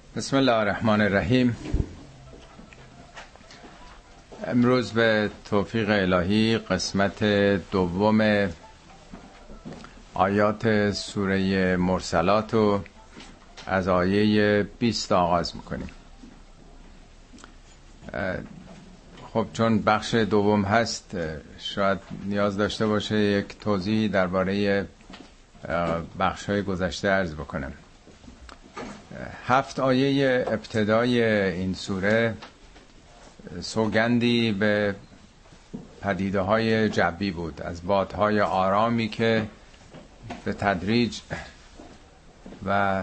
بسم الله الرحمن الرحیم. امروز به توفیق الهی قسمت دوم آیات سوره مرسلات رو از آیه 20 آغاز میکنیم. خب چون بخش دوم هست شاید نیاز داشته باشه یک توضیح درباره بخش‌های گذشته عرض بکنم. 7 آیه ابتدای این سوره سوگندی به پدیده‌های جبری بود، از بادهای آرامی که به تدریج و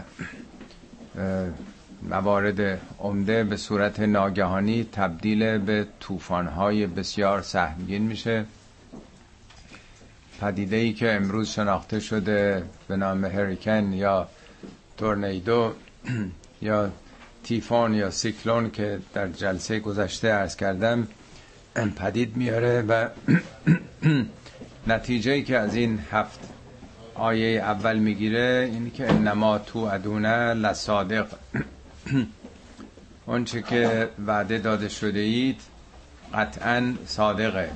موارد عمده به صورت ناگهانی تبدیل به طوفان‌های بسیار سهمگین میشه. پدیده‌ای که امروز شناخته شده به نام هریکن یا تورنیدو یا تیفون یا سیکلون که در جلسه گذشته عرض کردم پدید میاره و نتیجه‌ای که از این 7 آیه اول میگیره اینی که انما توعدون لصادق، اون چه که وعده داده شده اید قطعاً صادقه.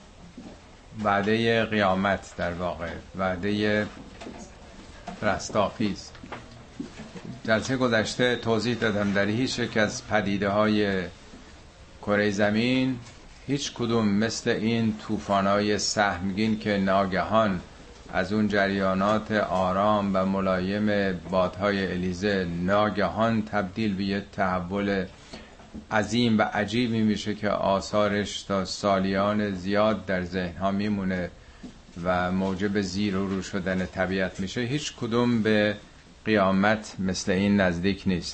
وعده قیامت، در واقع وعده رستاخیز. جلسه گذشته توضیح دادم در هیچ یک از پدیده‌های کره زمین هیچ کدوم مثل این طوفان‌های سهمگین که ناگهان از اون جریانات آرام و ملایم بادهای الیزه ناگهان تبدیل به یک تحول عظیم و عجیبی میشه که آثارش تا سالیان زیاد در ذهن‌ها میمونه و موجب زیر و رو شدن طبیعت میشه. هیچ کدوم به قیامت مثل این نزدیک نیست.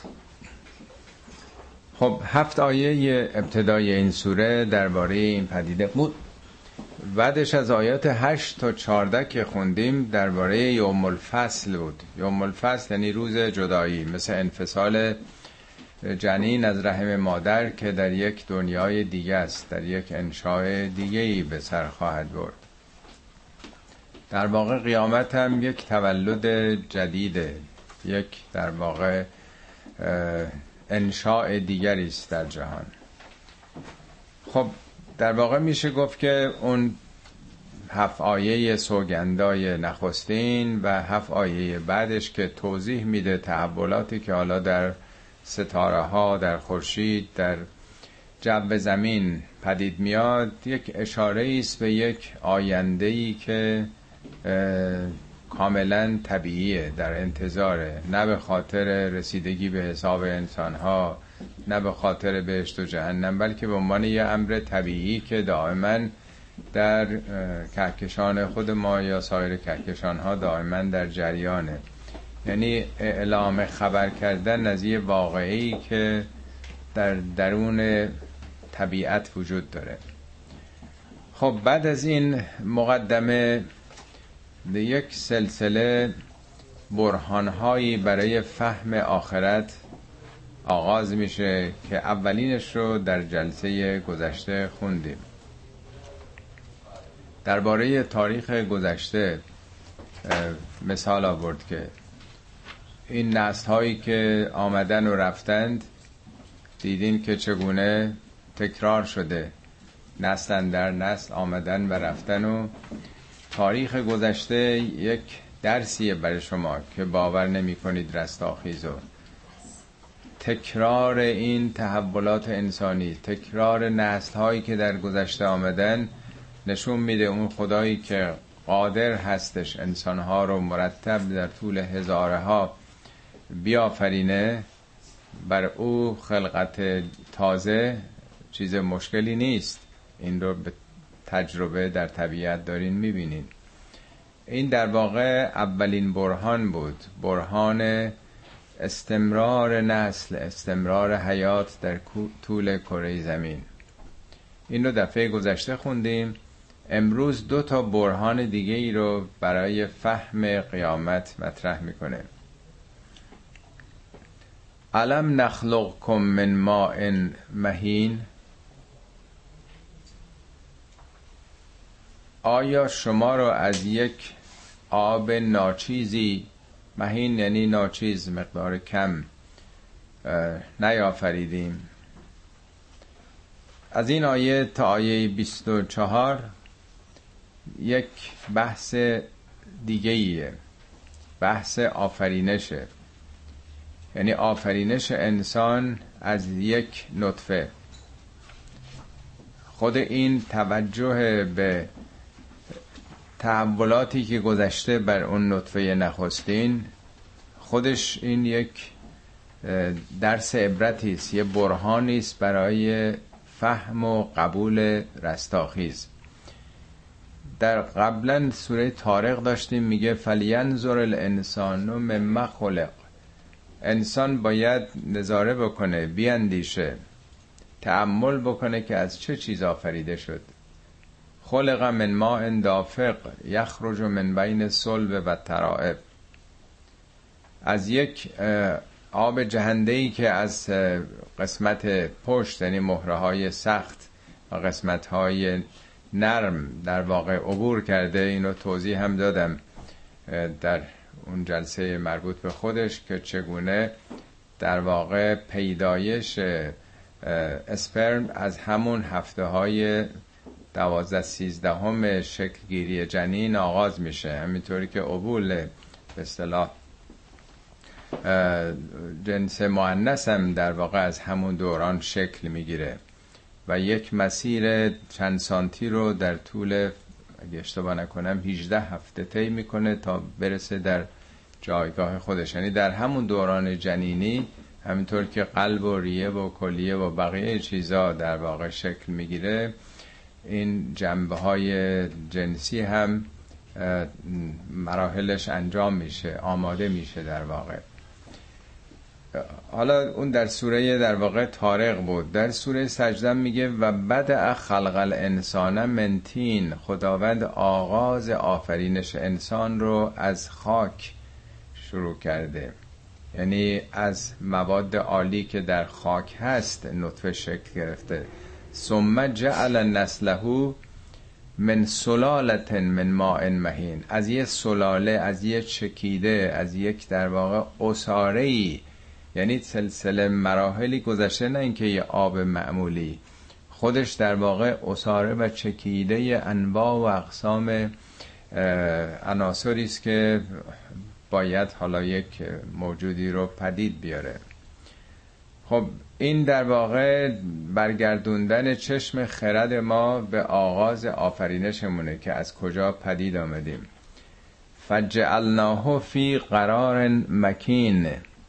خب 7 آیه ابتدای این سوره درباره این پدیده بود. بعدش از آیات 8 تا 14 که خوندیم درباره یوم الفصل بود. یوم الفصل یعنی روز جدایی، مثل انفصال جنین از رحم مادر که در یک دنیای دیگه است، در یک انشاء دیگه‌ای به سر خواهد برد. در واقع قیامت هم یک تولد جدیده، یک در واقع انشاء دیگری است در جهان. خب در واقع میشه گفت که اون 7 آیه سوگندای نخستین و 7 آیه بعدش که توضیح میده تحولاتی که حالا در ستاره ها، در خورشید، در جو زمین پدید میاد، یک اشاره است به یک آینده‌ای که کاملا طبیعیه، در انتظاره، نه به خاطر رسیدگی به حساب انسانها، نه به خاطر بهشت و جهنم، بلکه به عنوان یه امر طبیعی که دائما در کهکشان خود ما یا سایر کهکشان ها دائما در جریانه. یعنی اعلام خبر کردن از یه واقعی که در درون طبیعت وجود داره. خب بعد از این مقدمه یک سلسله برهانهایی برای فهم آخرت آغاز میشه که اولینش رو در جلسه گذشته خوندیم. درباره تاریخ گذشته مثال آورد که این نسل هایی که آمدن و رفتند دیدین که چگونه تکرار شده، نسل در نسل آمدن و رفتن، و تاریخ گذشته یک درسیه برای شما که باور نمی کنید رستاخیز. و تکرار این تحولات انسانی، تکرار نسل هایی که در گذشته آمدن نشون میده اون خدایی که قادر هستش انسانها رو مرتب در طول هزارها بیافرینه، بر او خلقت تازه چیز مشکلی نیست. این رو به تجربه در طبیعت دارین میبینین. این در واقع اولین برهان بود، برهان استمرار نسل، استمرار حیات در طول کره زمین. این رو دفعه گذشته خوندیم. امروز 2 تا برهان دیگه ای رو برای فهم قیامت مطرح میکنه. الم نخلقکم من ماء مهین، آیا شما رو از یک آب ناچیزی، مهین یعنی ناچیز، مقدار کم، نیافریدیم. از این آیه تا آیه 24 یک بحث دیگه ایه، بحث آفرینشه، یعنی آفرینش انسان از یک نطفه. خود این توجه به تحولاتی که گذشته بر اون نطفه نخستین، خودش این یک درس عبرتی است، یه برهانی است برای فهم و قبول رستاخیز. در قبلا سوره طارق داشتیم میگه فلینظر الانسان مما خلق. انسان باید نظاره بکنه، بیاندیشه، تأمل بکنه که از چه چیز آفریده شد. خلق من ماء دافق یخرج من بین الصلب و الترائب. از یک آب جهنده‌ای که از قسمت پشت، یعنی مهره‌های سخت و قسمت‌های نرم در واقع عبور کرده. اینو توضیح هم دادم در اون جلسه مربوط به خودش که چگونه در واقع پیدایش اسپرم از همون هفته-های 12-13 شکلگیری جنین آغاز میشه، همینطوری که اوول به اصطلاح جنس مؤنث هم در واقع از همون دوران شکل میگیره و یک مسیر چند سانتی رو در طول، اگه اشتباه نکنم 18 هفته طی میکنه تا برسه در جایگاه خودش. یعنی در همون دوران جنینی، همینطور که قلب و ریه و کلیه و بقیه چیزا در واقع شکل میگیره، این جنبه های جنسی هم مراحلش انجام میشه، آماده میشه در واقع. حالا اون در سوره در واقع طارق بود. در سوره سجده میگه و بدأ خلق الانسان من طین. خداوند آغاز آفرینش انسان رو از خاک شروع کرده، یعنی از مواد عالی که در خاک هست نطفه شکل گرفته. ثم جعل نسله من سلالت من ماء مهین. از یک سلاله، از یک چکیده، از یک در واقع عصاره‌ای، یعنی سلسله مراحلی گذشته، نه اینکه یه آب معمولی، خودش در واقع عصاره و چکیده انواع و اقسام عناصری است که باید حالا یک موجودی رو پدید بیاره. خب این در واقع برگردوندن چشم خرد ما به آغاز آفرینشمونه که از کجا پدید آمدیم. فجعلناه فی قرار مکین.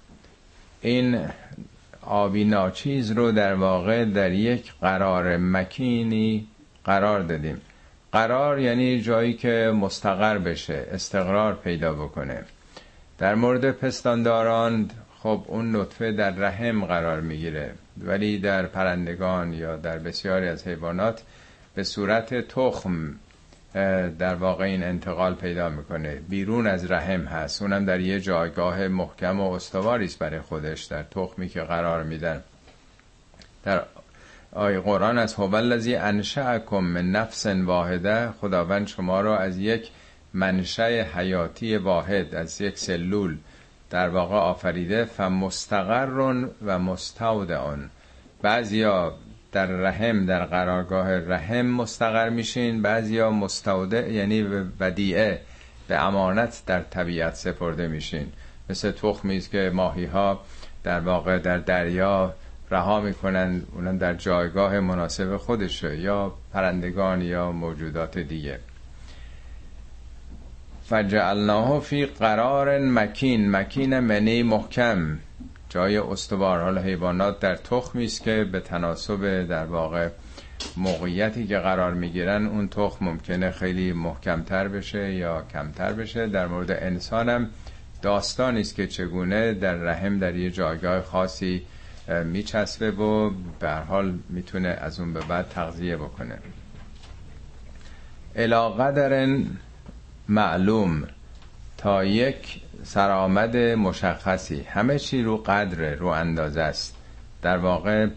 این آبی ناچیز رو در واقع در یک قرار مکینی قرار دادیم. قرار یعنی جایی که مستقر بشه، استقرار پیدا بکنه. در مورد پستانداران خب اون نطفه در رحم قرار میگیره، ولی در پرندگان یا در بسیاری از حیوانات به صورت تخم در واقع این انتقال پیدا میکنه، بیرون از رحم هست، اونم در یه جایگاه محکم و استواری است برای خودش، در تخمی که قرار میدن. در آیه قرآن از هو الذی انشأکم من نفس واحده. خداوند شما را از یک منشأ حیاتی واحد، از یک سلول در واقع آفریده. فمستقر و مستودع. بعضیا در رحم، در قرارگاه رحم مستقر میشین، بعضیا مستودع یعنی ودیعه، به امانت در طبیعت سپرده میشین. مثل تخمی است که ماهی ها در واقع در دریا رها میکنن، اونم در جایگاه مناسب خودشه، یا پرندگان یا موجودات دیگه. فجعلناه فی قرار مکین. مکین منی محکم، جای استوار. حالا حیوانات در تخمی است که به تناسب در واقع موقعیتی که قرار میگیرن اون تخم ممکنه خیلی محکمتر بشه یا کمتر بشه. در مورد انسان هم داستانی است که چگونه در رحم در یه جایگاه خاصی میچسبه و به هر حال میتونه از اون به بعد تغذیه بکنه. الی قدر معلوم، تا یک سرآمد مشخصی. همه چی رو قدر، رو اندازه است. در واقع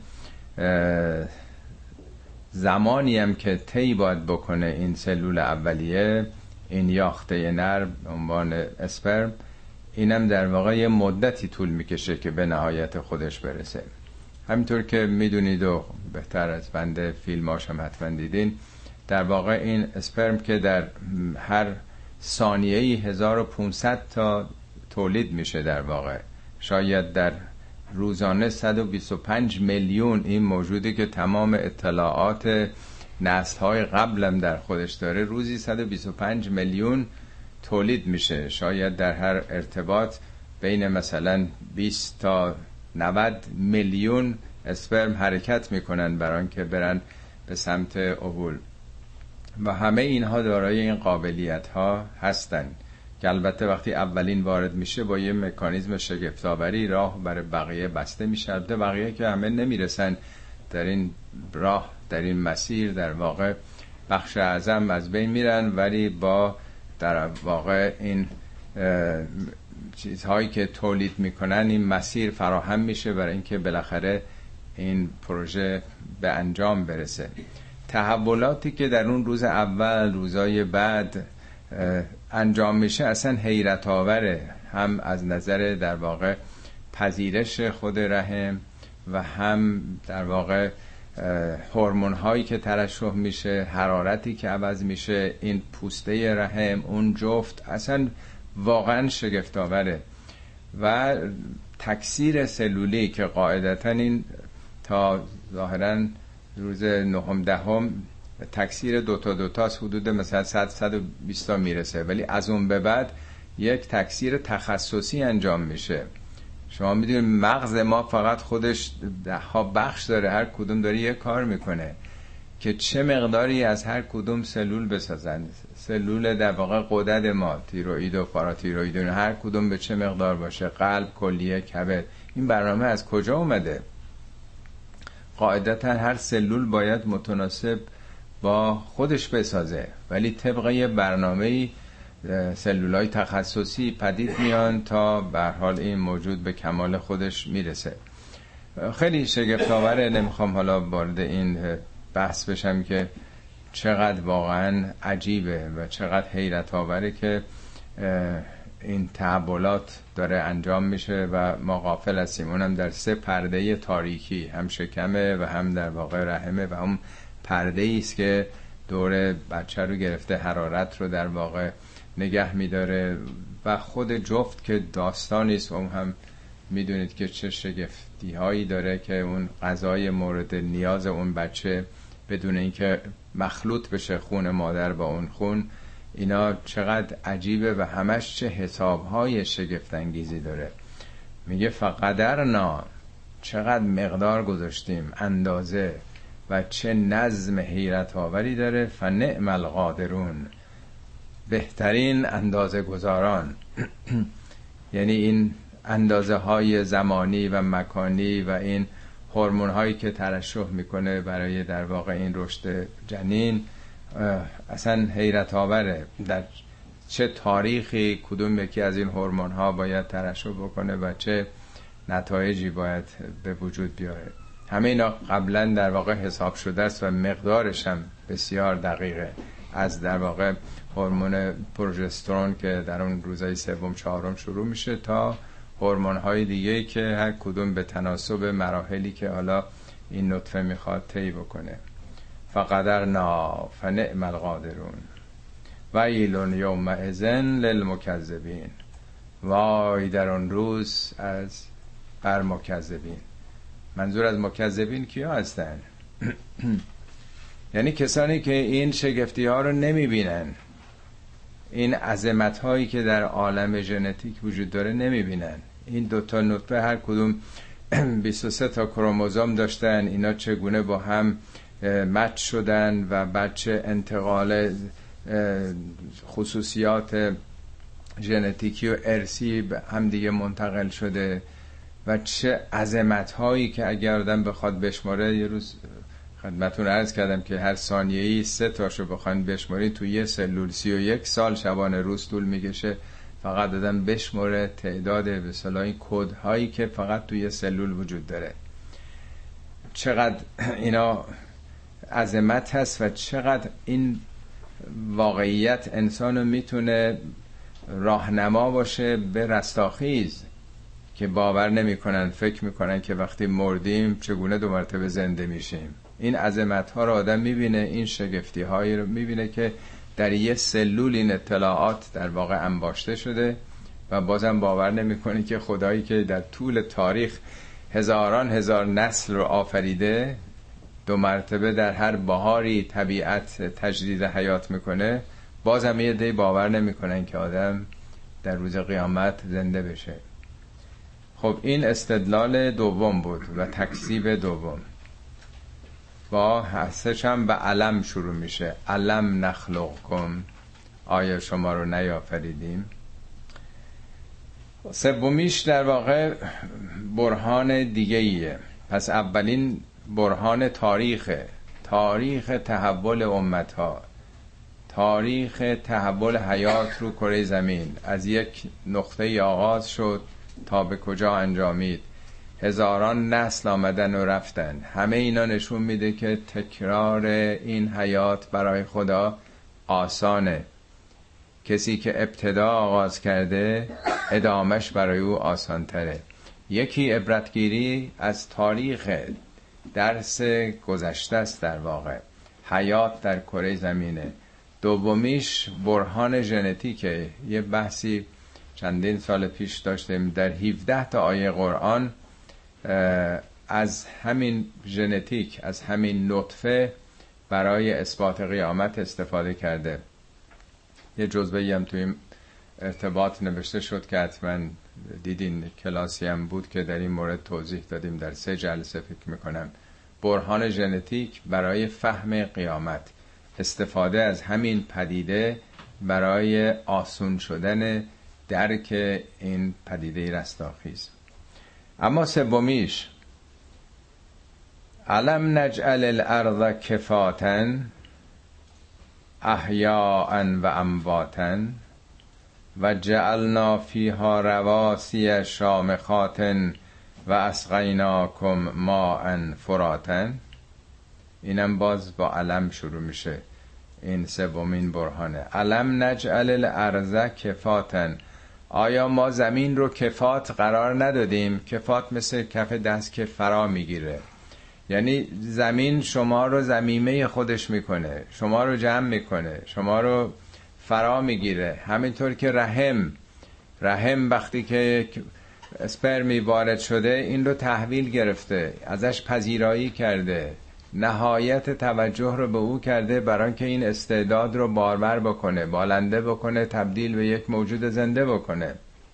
زمانی هم که طی باید بکنه این سلول اولیه، این یاخته نر به عنوان اسپرم، اینم در واقع یه مدتی طول میکشه که به نهایت خودش برسه. همینطور که میدونید و بهتر از بنده فیلماش هم حتما دیدین، در واقع این اسپرم که در هر ثانیه‌ای 1500 تا تولید میشه، در واقع شاید در روزانه 125 میلیون این موجودی که تمام اطلاعات نسل‌های قبلم در خودش داره، روزی 125 میلیون تولید میشه. شاید در هر ارتباط بین مثلا 20 تا 90 میلیون اسپرم حرکت میکنن برای اینکه برن به سمت اوول، و همه اینها دارای این قابلیت ها هستن که البته وقتی اولین وارد میشه با یه مکانیزم شگفت‌آوری راه برای بقیه بسته میشه. البته بقیه که همه نمیرسن در این راه، در این مسیر، در واقع بخش اعظم از بین میرن، ولی با در واقع این چیزهایی که تولید میکنن این مسیر فراهم میشه برای اینکه بالاخره این پروژه به انجام برسه. تحولاتی که در اون روز اول، روزای بعد انجام میشه اصلا حیرت آوره، هم از نظر در واقع پذیرش خود رحم و هم در واقع هورمون هایی که ترشح میشه، حرارتی که عوض میشه، این پوسته رحم، اون جفت، اصلا واقعا شگفت آوره. و تکثیر سلولی که قاعدتا این تا ظاهرا روز نهم دهم تکثیر دوتاست، حدود مثلا 100-120 میرسه، ولی از اون به بعد یک تکثیر تخصصی انجام میشه. شما میدونید مغز ما فقط خودش 10 بخش داره، هر کدوم داره یه کار میکنه که چه مقداری از هر کدوم سلول بسازن. سلول در واقع غدد ما، تیروئید و پاراتیروئید، هر کدوم به چه مقدار باشه، قلب، کلیه، کبد، این برنامه از کجا اومده؟ قاعدتا هر سلول باید متناسب با خودش بسازه، ولی طبق یه برنامه‌ای سلولای تخصصی پدید میان تا به هر حال این موجود به کمال خودش میرسه. خیلی شگفت‌آوره. نمیخوام حالا وارد این بحث بشم که چقدر واقعا عجیبه و چقدر حیرت آوره که این تحولات داره انجام میشه و ما غافل هستیم. اونم در 3 پرده تاریکی، هم شکمه و هم در واقع رحمه و هم پرده ایست که دور بچه رو گرفته، حرارت رو در واقع نگه میداره و خود جفت که داستانی است. اون هم میدونید که چه شگفتی هایی داره که اون غذای مورد نیاز اون بچه بدون اینکه مخلوط بشه خون مادر با اون خون، اینا چقدر عجیبه و همش چه حسابهای شگفت انگیزی داره. میگه فقدرنا، چقدر مقدار گذاشتیم، اندازه، و چه نظم حیرت آوری داره. فنعم القادرون، بهترین اندازه گذاران. یعنی این اندازه های زمانی و مکانی و این هورمون هایی که ترشح میکنه برای در واقع این رشد جنین، اصلا حیرت آوره. در چه تاریخی کدوم یکی از این هورمون ها باید ترشح بکنه و چه نتایجی باید به وجود بیاره. همه اینا قبلا در واقع حساب شده است و مقدارش هم بسیار دقیقه، از در واقع هورمون پروژسترون که در اون روزهای 3-4 شروع میشه تا هورمون های دیگه که هر کدوم به تناسب مراحلی که حالا این نطفه میخواد طی بکنه. فقدرنا فنعم القادرون ویل یومئذ للمکذبین، وای در اون روز از بر مکذبین. منظور از مکذبین کیا هستن؟ یعنی کسانی که این شگفتی ها رو نمیبینن، این عظمت هایی که در عالم ژنتیک وجود داره نمیبینن. این 2 نطفه هر کدوم 23 تا کروموزوم داشتن، اینا چگونه با هم مچ شدن و بچه انتقال خصوصیات ژنتیکی و ارثی به هم دیگه منتقل شده، و چه عظمت هایی که اگر آدم بخواد بشماره، یه روز خدمتون عرض کردم که هر ثانیه‌ای 3 تاشو بخواید بشمارید تو یه سلول 31 سال شبانه روز طول میکشه فقط آدم بشماره تعداد به اصطلاح این کد هایی که فقط تو یه سلول وجود داره. چقدر اینا عظمت هست و چقدر این واقعیت انسانو میتونه راهنما باشه به رستاخیز که باور نمیکنن، فکر میکنن که وقتی مردیم چگونه دو مرتبه زنده میشیم. این عظمت ها رو آدم میبینه، این شگفتی هایی رو میبینه که در یه سلول این اطلاعات در واقع انباشته شده و بازم باور نمیکنه که خدایی که در طول تاریخ هزاران هزار نسل رو آفریده، دو مرتبه در هر بهاری طبیعت تجدید حیات میکنه، بازم یه عده باور نمیکنن که آدم در روز قیامت زنده بشه. خب این استدلال دوم بود و تکذیب دوم. با حسش هم به علم شروع میشه. علم نخلقکم، آیا شما رو نیافریدیم؟ سومیش در واقع برهان دیگه ایه. پس اولین برهان تاریخ تحول امتها، تاریخ تحول حیات رو کره زمین، از یک نقطه آغاز شد تا به کجا انجامید، هزاران نسل آمدن و رفتن. همه اینا نشون میده که تکرار این حیات برای خدا آسانه. کسی که ابتدا آغاز کرده ادامش برای او آسان تره. یکی عبرتگیری از تاریخ، درس گذشته است در واقع، حیات در کره زمینه. دومیش برهان ژنتیکه. یه بحثی چندین سال پیش داشتیم در 17 تا آیه قرآن از همین ژنتیک، از همین نطفه برای اثبات قیامت استفاده کرده. یه جزوه‌ای هم توی ارتباط نوشته شد که حتما دیدین، کلاسی هم بود که در این مورد توضیح دادیم در 3 جلسه فکر میکنم. برهان ژنتیک برای فهم قیامت، استفاده از همین پدیده برای آسون شدن درک این پدیده رستاخیز. اما سومیش، علم نجعل الارض کفاتا احیاء و امواتا و جعلنا فیها رواسی شامخات و اسقیناکم ماء فراتا. اینم باز با علم شروع میشه. این سومین برهانه. علم نجعل الارض کفاتا، آیا ما زمین رو کفات قرار ندادیم؟ کفات مثل کف دست که فرا میگیره، یعنی زمین شما رو ضمیمه خودش میکنه، شما رو جمع میکنه، شما رو فرا میگیره. همینطور که رحم وقتی که اسپرمی وارد شده این رو تحویل گرفته، ازش پذیرایی کرده، نهایت توجه رو به او کرده برای اینکه این استعداد رو بارور بکنه، بالنده بکنه، تبدیل به یک موجود زنده بکنه.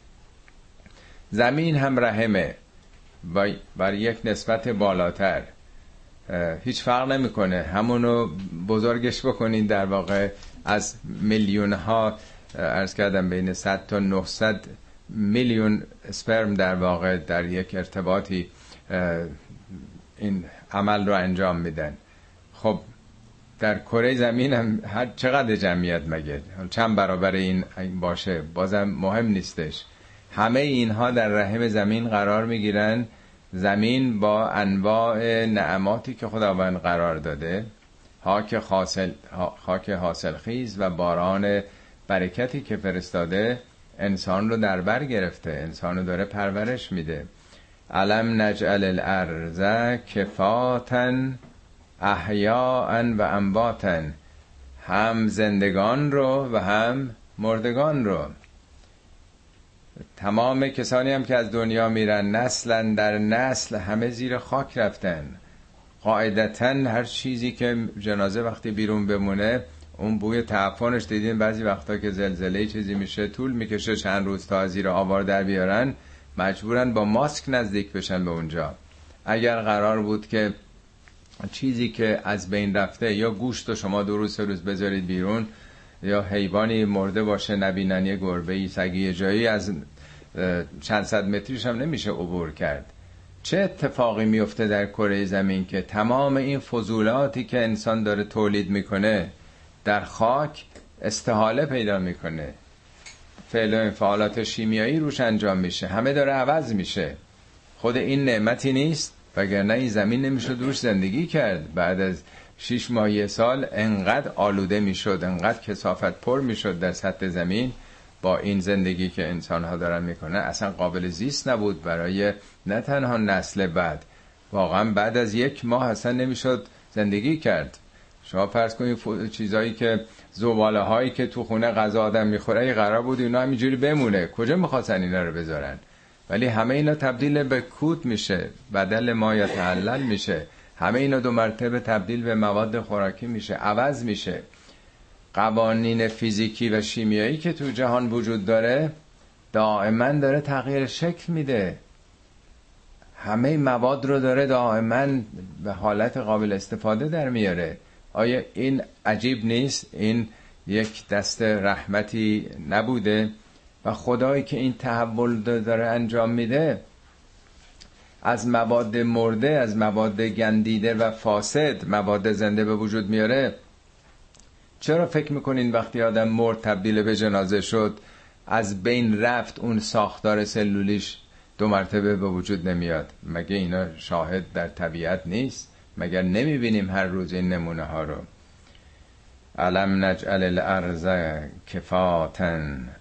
زمین هم رحمه بر یک نسبت بالاتر، هیچ فرق نمیکنه، همونو بزرگش بکنین در واقع از میلیون ها، عرض کردم بین 100 تا 900 میلیون اسپرم در واقع در یک ارتباطی این عمل رو انجام میدن. خب در کره زمین هم چقدر جمعیت مگه؟ چند برابر این باشه بازم مهم نیستش. همه اینها در رحم زمین قرار میگیرن. زمین با انواع نعماتی که خداوند قرار داده، خاک حاصل خیز و باران برکتی که فرستاده، انسان رو در بر گرفته، انسان رو داره پرورش میده. علم نجعل الارض کفاتا احیاء و امواتا، هم زندگان رو و هم مردگان رو. تمام کسانی هم که از دنیا میرن نسلا در نسل همه زیر خاک رفتن. قاعدتا هر چیزی که جنازه وقتی بیرون بمونه، اون بوی تعفنش دیدین بعضی وقتا که زلزله چیزی میشه طول میکشه چند روز تا زیر آوار در بیارن، مجبورن با ماسک نزدیک بشن به اونجا. اگر قرار بود که چیزی که از بین رفته یا گوشت رو شما 2 روز 3 روز بذارید بیرون، یا حیوانی مرده باشه نبینن، یه گربه‌ای، سگی جایی، از چند صد متریش هم نمیشه عبور کرد. چه اتفاقی میفته در کره زمین که تمام این فضولاتی که انسان داره تولید میکنه در خاک استحاله پیدا میکنه، فعل و انفعالات شیمیایی روش انجام میشه، همه داره عوض میشه. خود این نعمتی نیست؟ وگرنه این زمین نمیشه روش زندگی کرد. بعد از 6 ماه 1 سال انقدر آلوده میشد، انقدر کثافت پر میشد در سطح زمین، با این زندگی که انسان ها دارن میکنن اصلا قابل زیست نبود برای نه تنها نسل بعد، واقعا بعد از 1 ماه اصلا نمیشد زندگی کرد. شما فرض کنید چیزایی که زباله هایی که تو خونه غذا آدم میخوره ای قرار بود اینا همینجوری بمونه، کجا میخواستن اینا رو بذارن؟ ولی همه اینا تبدیل به کود میشه، بدل ما یتحلل میشه، همه اینا 2 مرتبه تبدیل به مواد خوراکی میشه، عوض میشه. قوانین فیزیکی و شیمیایی که تو جهان وجود داره دائما داره تغییر شکل میده، همه مواد رو داره دائما به حالت قابل استفاده در میاره. آیا این عجیب نیست؟ این یک دست رحمتی نبوده؟ و خدایی که این تحول داره انجام میده، از مواد مرده، از مواد گندیده و فاسد مواد زنده به وجود میاره. چرا فکر میکنین وقتی آدم مرد تبدیل به جنازه شد از بین رفت اون ساختار سلولیش 2 مرتبه به وجود نمیاد؟ مگه اینا شاهد در طبیعت نیست؟ مگر نمیبینیم هر روز این نمونه ها رو؟ الم نجعل الارض کفاتا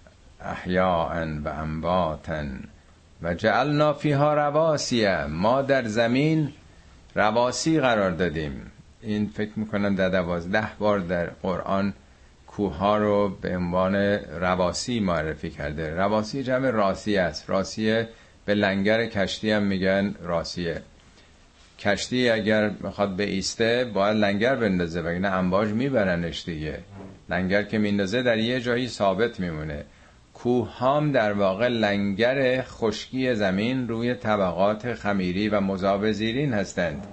احیاء و امواتا و جعلنا فیها رواسی، ما در زمین رواسی قرار دادیم. این فکر میکنم در 12 بار در قرآن کوه ها رو به عنوان رواسی معرفی کرده. رواسی جمع راسیه است، راسیه به لنگر کشتی هم میگن راسیه. کشتی اگر میخواد به ایسته باید لنگر بندازه وگرنه امواج میبرنش دیگه. لنگر که میندازه در یه جایی ثابت میمونه. کوه هم در واقع لنگر خشکی زمین روی طبقات خمیری و مذاب زیرین هستند.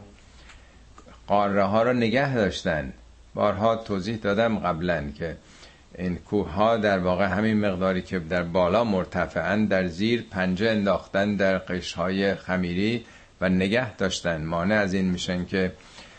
قاره ها رو نگه داشتن. بارها توضیح دادم قبلا که این کوه ها در واقع همین مقداری که در بالا مرتفعن در زیر پنجه انداختن در قشر های خمیری و نگه داشتن، مانع از این میشن که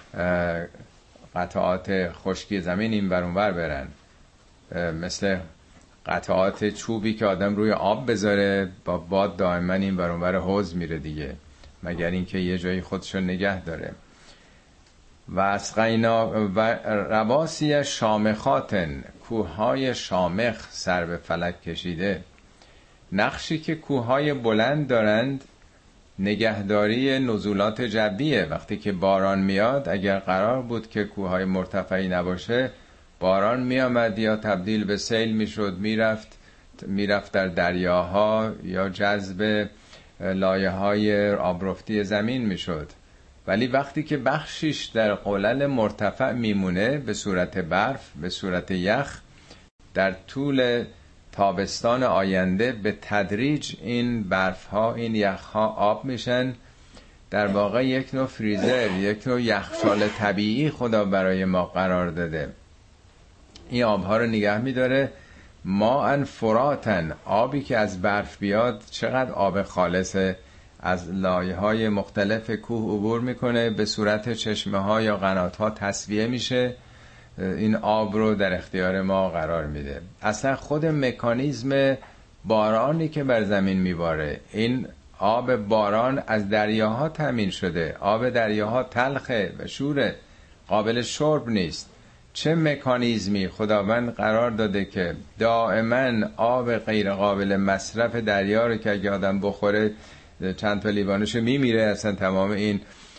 قطعات خشکی زمین این ور اون ور برن. مثل قطعات چوبی که آدم روی آب بذاره با باد دائما این ور اون ور حوض میره دیگه، مگر اینکه یه جایی خودشو نگه داره. و اسقینا و رواسی شامخاتن، کوههای شامخ سر به فلک کشیده. نقشی که کوههای بلند دارند نگهداری نزولات جویه. وقتی که باران میاد، اگر قرار بود که کوههای مرتفعی نباشه، باران میامد یا تبدیل به سیل میشد، میرفت در دریاها یا جذب لایه های آبرفتی زمین میشد. ولی وقتی که بخشیش در قلل مرتفع میمونه به صورت برف، به صورت یخ، در طول تابستان آینده به تدریج این برف ها، این یخ ها آب میشن. در واقع یک نوع فریزر، یک نوع یخچال طبیعی خدا برای ما قرار داده. این آبها رو نگه میداره. ماء فراتن، آبی که از برف بیاد چقدر آب خالصه، از لایه های مختلف کوه عبور میکنه، به صورت چشمه ها یا قنات ها تصفیه میشه، این آب رو در اختیار ما قرار میده. اصلا خود مکانیزم بارانی که بر زمین میباره، این آب باران از دریاها تامین شده. آب دریاها تلخه و شوره، قابل شرب نیست. چه مکانیزمی خداوند قرار داده که دائما آب غیر قابل مصرف دریا رو که اگه آدم بخوره چند تا لیوانشو میمیره، اصلا تمام این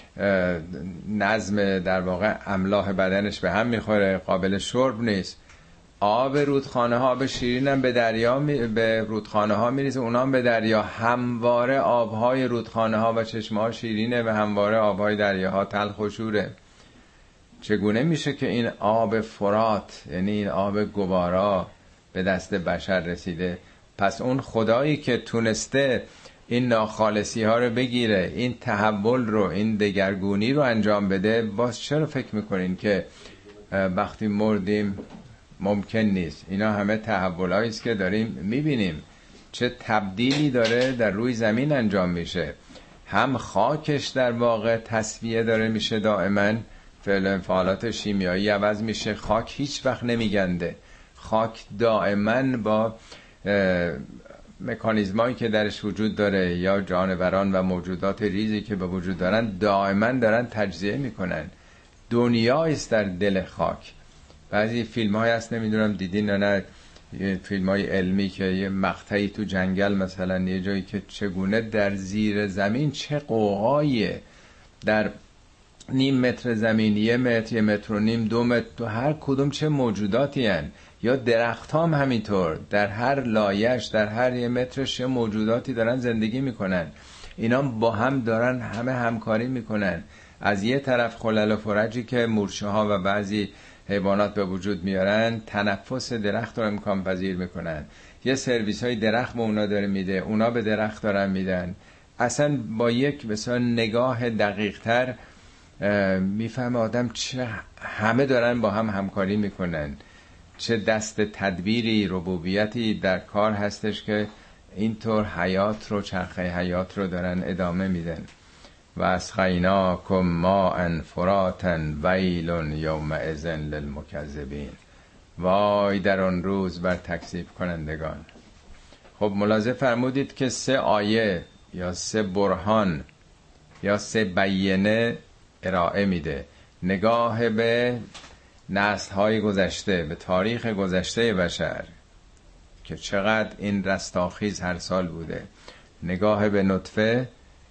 نظم در واقع املاح بدنش به هم میخوره، قابل شرب نیست. آب رودخانه ها، آب شیرین هم به دریا به رودخانه ها میریزه، اونا هم به دریا. همواره آبهای رودخانه ها و چشمه ها شیرینه و همواره آبهای دریاها تلخ و شوره. چگونه میشه که این آب فرات، یعنی این آب گوارا به دست بشر رسیده؟ پس اون خدایی که تونسته این ناخالصی ها رو بگیره، این تحول رو، این دگرگونی رو انجام بده، باز چرا فکر میکنین که وقتی مردیم ممکن نیست؟ اینا همه تحولایی است که داریم میبینیم، چه تبدیلی داره در روی زمین انجام میشه. هم خاکش در واقع تصفیه داره میشه، دائما فعل انفعالات شیمیایی عوض میشه، خاک هیچ وقت نمیگنده. خاک دائما با مکانیزمایی که درش وجود داره یا جانوران و موجودات ریزی که به وجود دارن دائما دارن تجزیه میکنن. دنیا است در دل خاک. بعضی فیلم های هست، نمیدونم دیدین یا نه، یه فیلم‌های علمی که یه مقطعی تو جنگل مثلا، یه جایی که چگونه در زیر زمین چه قوقاییه، در نیم متر زمین، 1 متر، 1.5 متر، 2 متر، تو هر کدوم چه موجوداتی هن. یا درخت هم همینطور، در هر لایش، در هر 1 مترش چه موجوداتی دارن زندگی میکنن. اینا با هم دارن همه همکاری میکنن. از یه طرف خلل و فرجی که مورچه ها و بعضی حیوانات به وجود میارن، تنفس درخت رو امکان پذیر میکنن. یه سرویس های درخت به اونا داره میده، اونا به درخت دارن میدن. اصلا با یک مثلا نگاه دقیق تر میفهمه آدم چه همه دارن با هم همکاری میکنن، چه دست تدبیری، ربوبیتی در کار هستش که اینطور حیات رو، چرخه حیات رو دارن ادامه میدن. و اسقیناکم ماء فراتا ویل یومئذ للمکذبین. وای در آن روز بر تکذیب کنندگان. خب ملاحظه فرمودید که 3 آیه یا 3 برهان یا 3 بیانه ارائه میده. نگاه به نسل‌های گذشته، به تاریخ گذشته بشر که چقدر این رستاخیز هر سال بوده. نگاه به نطفه،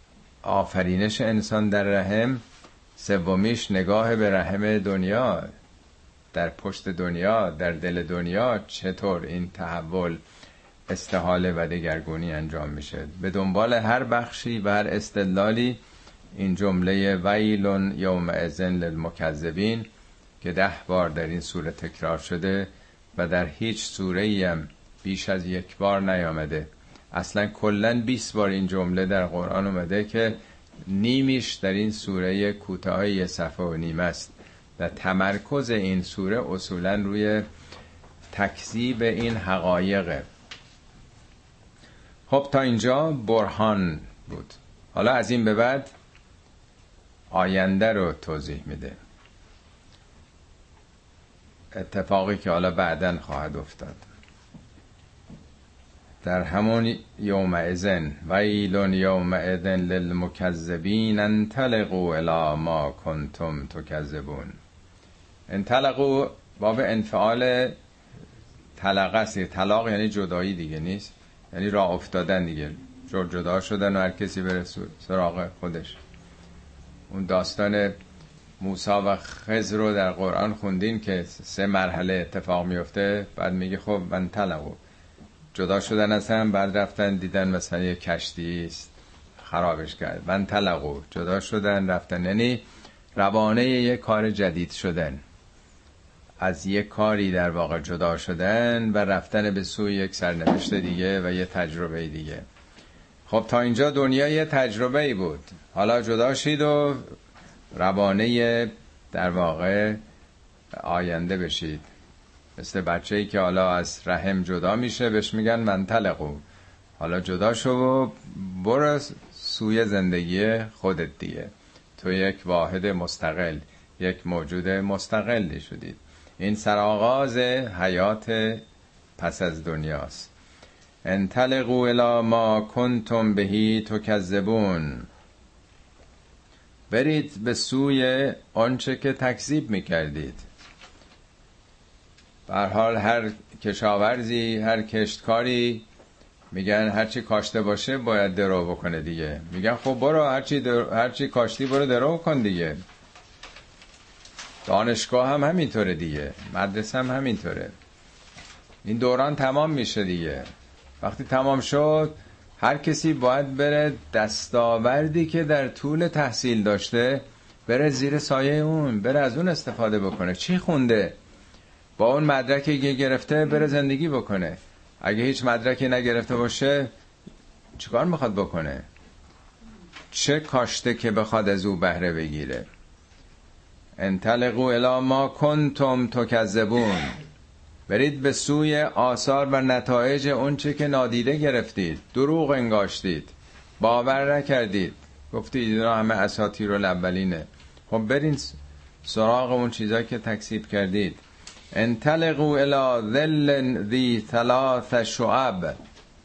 آفرینش انسان در رحم. سومیش نگاه به رحم دنیا، در پشت دنیا، در دل دنیا چطور این تحول، استحاله و دگرگونی انجام میشه. به دنبال هر بخشی و هر استدلالی این جمله ویل یومئذ للمکذبین که 10 بار در این سوره تکرار شده و در هیچ سوره‌ای هم بیش از 1 بار نیامده. اصلا کلن 20 بار این جمله در قرآن اومده که نیمیش در این سوره کوتاه 1 صفحه و نیم است و تمرکز این سوره اصولا روی تکذیب این حقایقه. خب تا اینجا برهان بود. حالا از این به بعد آینده رو توضیح میده، اتفاقی که حالا بعداً خواهد افتاد. در همون یومئذن ویل یومئذ للمکذبین انطلقوا الی ما کنتم تکذبون. انطلقوا باب انفعال طلقه است. طلاق یعنی جدایی دیگه نیست، یعنی راه افتادن دیگه، جدا شدن و هر کسی بره سراغ خودش. اون داستان موسی و خضر رو در قرآن خوندین که 3 مرحله اتفاق میفته. بعد میگه خب انطلقوا، جدا شدن از هم، بعد رفتن دیدن مثلا یه کشتی است خرابش کرد. انطلقوا، جدا شدن رفتن، یعنی روانه یه کار جدید شدن، از یه کاری در واقع جدا شدن و رفتن به سوی یک سرنوشت دیگه و یه تجربه دیگه. خب تا اینجا دنیا یه تجربه بود، حالا جدا شید و روانه در واقع آینده بشید. مثل بچه‌ای که حالا از رحم جدا میشه بهش میگن منطلقو، حالا جدا شو و برو سوی زندگی خودت دیگه. تو یک واحد مستقل، یک موجود مستقلی شدید. این سرآغاز حیات پس از دنیاست. انطلقوا الی ما کنتم بهی تکذبون. برید به سوی آنچه که تکذیب میکردید. به هر حال هر کشاورزی، هر کشتکاری میگن هرچی کاشته باشه باید درو بکنه دیگه. میگن خب برو هرچی کاشتی برو درو کن دیگه. دانشگاه هم همینطوره دیگه، مدرسه هم همینطوره. این دوران تمام میشه دیگه. وقتی تمام شد هر کسی باید بره دستاوردی که در طول تحصیل داشته بره زیر سایه اون، بره از اون استفاده بکنه. چی خونده؟ با اون مدرکی که گرفته بره زندگی بکنه. اگه هیچ مدرکی نگرفته باشه چیکار میخواد بکنه؟ چه کاشته که بخواد از او بهره بگیره؟ انطلقوا الی ما کنتم تکذبون. برید به سوی آثار و نتایج اون چه که نادیده گرفتید، دروغ انگاشتید، باور نکردید، گفتید اینا همه اساطیر الاولینه. خب برین سراغ اون چیزایی که تکذیب کردید. انطلقوا الی ظل ذی 3 شعب.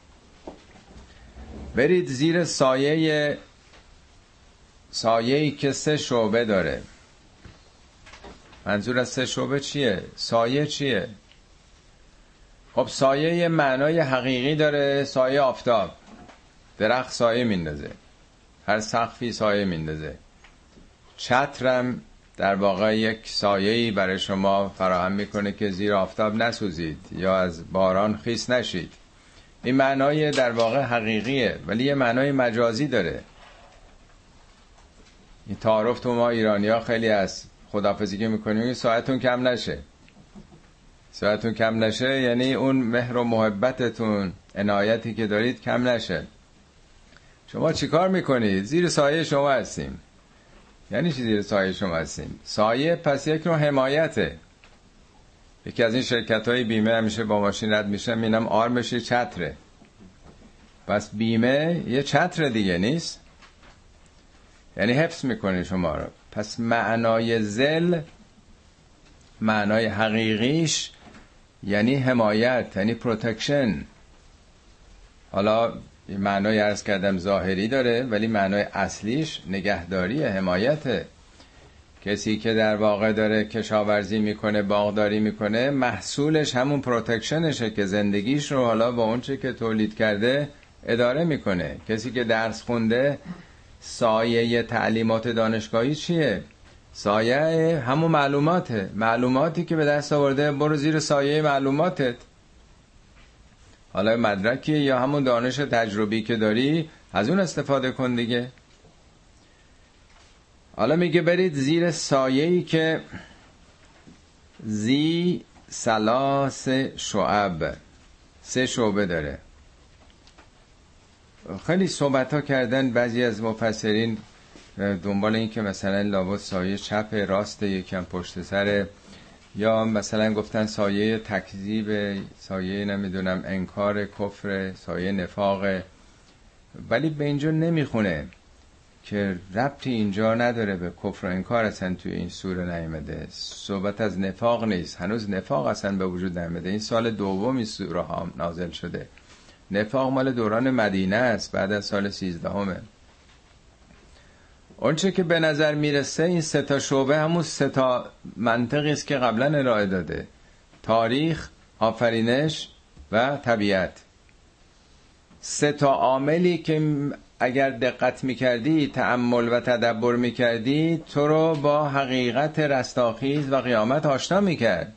برید زیر سایه‌ای که 3 شعبه داره. منظور از 3 شعبه چیه؟ سایه چیه؟ خب خب سایه یه معنای حقیقی داره، سایه آفتاب، درخت سایه میندازه، هر سقفی سایه میندازه. چترم در واقع یک سایه‌ای برای شما فراهم میکنه که زیر آفتاب نسوزید یا از باران خیس نشید. این معنای در واقع حقیقیه، ولی یه معنای مجازی داره. این تعارف تو ما ایرانی‌ها خیلی از خداحافظی که میکنیم ساعتون کم نشه. ساعتون کم نشه یعنی اون مهر و محبتتون، عنایتی که دارید کم نشه. شما چیکار میکنید؟ زیر سایه شما هستیم. یعنی چی زیر سایه شما هستیم؟ سایه پس یک نوع حمایته. یکی از این شرکت‌های بیمه همیشه با ماشین رد میشه میبینم آرمش یه چتره. پس بیمه یه چتر دیگه نیست؟ یعنی حفظ میکنه شما رو. پس معنای ذل، معنای حقیقیش یعنی حمایت، یعنی پروتکشن. حالا معنای عرض کردم ظاهری داره، ولی معنای اصلیش نگهداری، حمایته. کسی که در واقع داره کشاورزی میکنه، باغداری میکنه، محصولش همون پروتکشنشه که زندگیش رو حالا با اون چه که تولید کرده اداره میکنه. کسی که درس خونده، سایه تعلیمات دانشگاهی چیه؟ سایه همون معلوماته. معلوماتی که به دست آورده برو زیر سایه معلوماتت. حالا مدرکی یا همون دانش تجربی که داری از اون استفاده کن دیگه. حالا میگه برید زیر سایه‌ای که زی سلاس شعب، 3 شعبه داره. خیلی صحبت ها کردن بعضی از مفسرین دنبال این که مثلا لابد سایه چپ راست یکم پشت سر، یا مثلا گفتن سایه تکذیب، سایه نمیدونم انکار کفر، سایه نفاق. ولی به اینجا نمیخونه که ربطی اینجا نداره به کفر و انکار، اصلا توی این سوره نیامده. صحبت از نفاق نیست، هنوز نفاق اصلا به وجود نیامده. این سال دومی سوره ها نازل شده. نفاق مال دوران مدینه است، بعد از سال 13. اونچه که به نظر میرسه این 3 شعبه همون 3 منطقی است که قبلا ارائه داده: تاریخ، آفرینش و طبیعت. 3 عاملی که اگر دقت میکردی، تأمل و تدبر میکردی، تو رو با حقیقت رستاخیز و قیامت آشنا میکرد.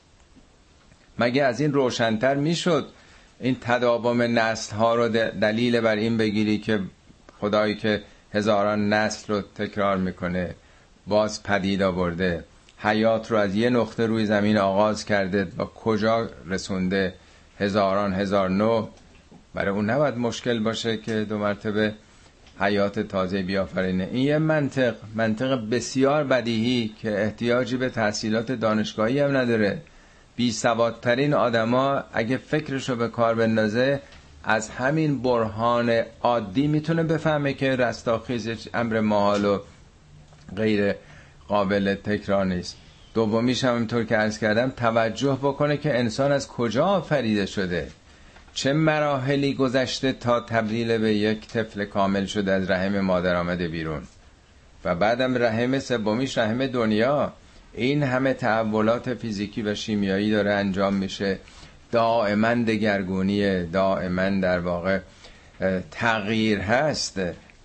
مگه از این روشن‌تر میشد این تداوم نسل ها رو دلیل بر این بگیری که خدایی که هزاران نسل رو تکرار میکنه، باز پدید آورده، حیات رو از یه نقطه روی زمین آغاز کرده و کجا رسونده، هزار نو. برای اون نباید مشکل باشه که 2 مرتبه حیات تازه بیافرینه. این یه منطق بسیار بدیهی که احتیاجی به تحصیلات دانشگاهی هم نداره. بی سوادترین آدما اگه فکرشو به کار بندازه، از همین برهان عادی میتونه بفهمه که رستاخیز امر محال و غیر قابل تکرار نیست. دومیش هم اینطور که عرض کردم، توجه بکنه که انسان از کجا آفریده شده، چه مراحلی گذشته تا تبدیل به یک طفل کامل شده، از رحم مادر آمده بیرون و بعدم رحم سومیش رحم دنیا. این همه تحولات فیزیکی و شیمیایی داره انجام میشه، دائما دگرگونیه، دائما در واقع تغییر هست،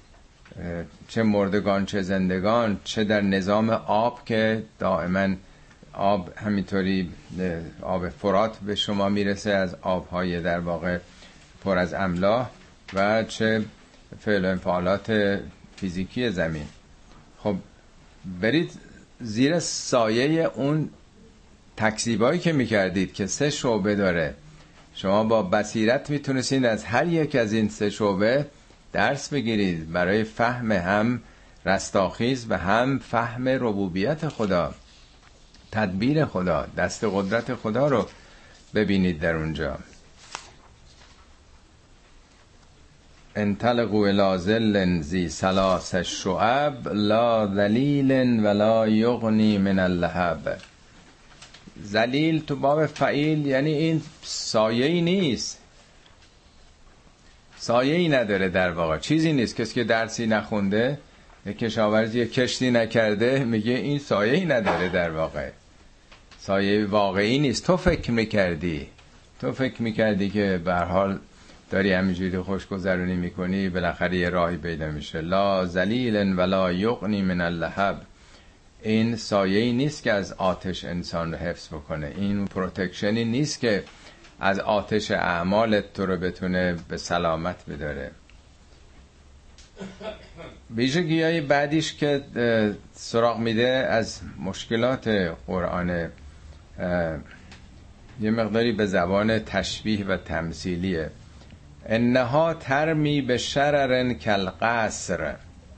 چه مردگان چه زندگان، چه در نظام آب که دائما آب همینطوری آب فرات به شما میرسه از آبهای در واقع پر از املاح، و چه فعل و انفعالات فیزیکی زمین. خب برید زیر سایه اون تکذیبایی که میکردید که 3 شعبه داره. شما با بصیرت میتونستید از هر یک از این 3 شعبه درس بگیرید برای فهم هم رستاخیز و هم فهم ربوبیت خدا، تدبیر خدا، دست قدرت خدا رو ببینید در اونجا. انطلقوا الی ظل ذی 3 شعب لا ذلیل ولا یغنی من اللهب. ذلیل تو باب فعیل یعنی این سایه‌ای نیست، سایه‌ای نداره، در واقع چیزی نیست. کسی که درسی نخونده، کشاورزی کشتی نکرده، میگه این سایه‌ای نداره، در واقع سایه واقعی نیست. تو فکر میکردی، تو فکر میکردی که به هر حال داری همینجوری خوشگذرونی میکنی، بالاخره یه راهی پیدا میشه. لا ذلیل ولا یغنی من اللهب. این سایه‌ای نیست که از آتش انسان رو حفظ بکنه، این پروتکشنی نیست که از آتش اعمالت تو رو بتونه به سلامت بداره. ویژگی‌های بعدیش که سراغ میده از مشکلات قرآن، یه مقداری به زبان تشبیه و تمثیلیه. انها ترمی به شرر کالقصر.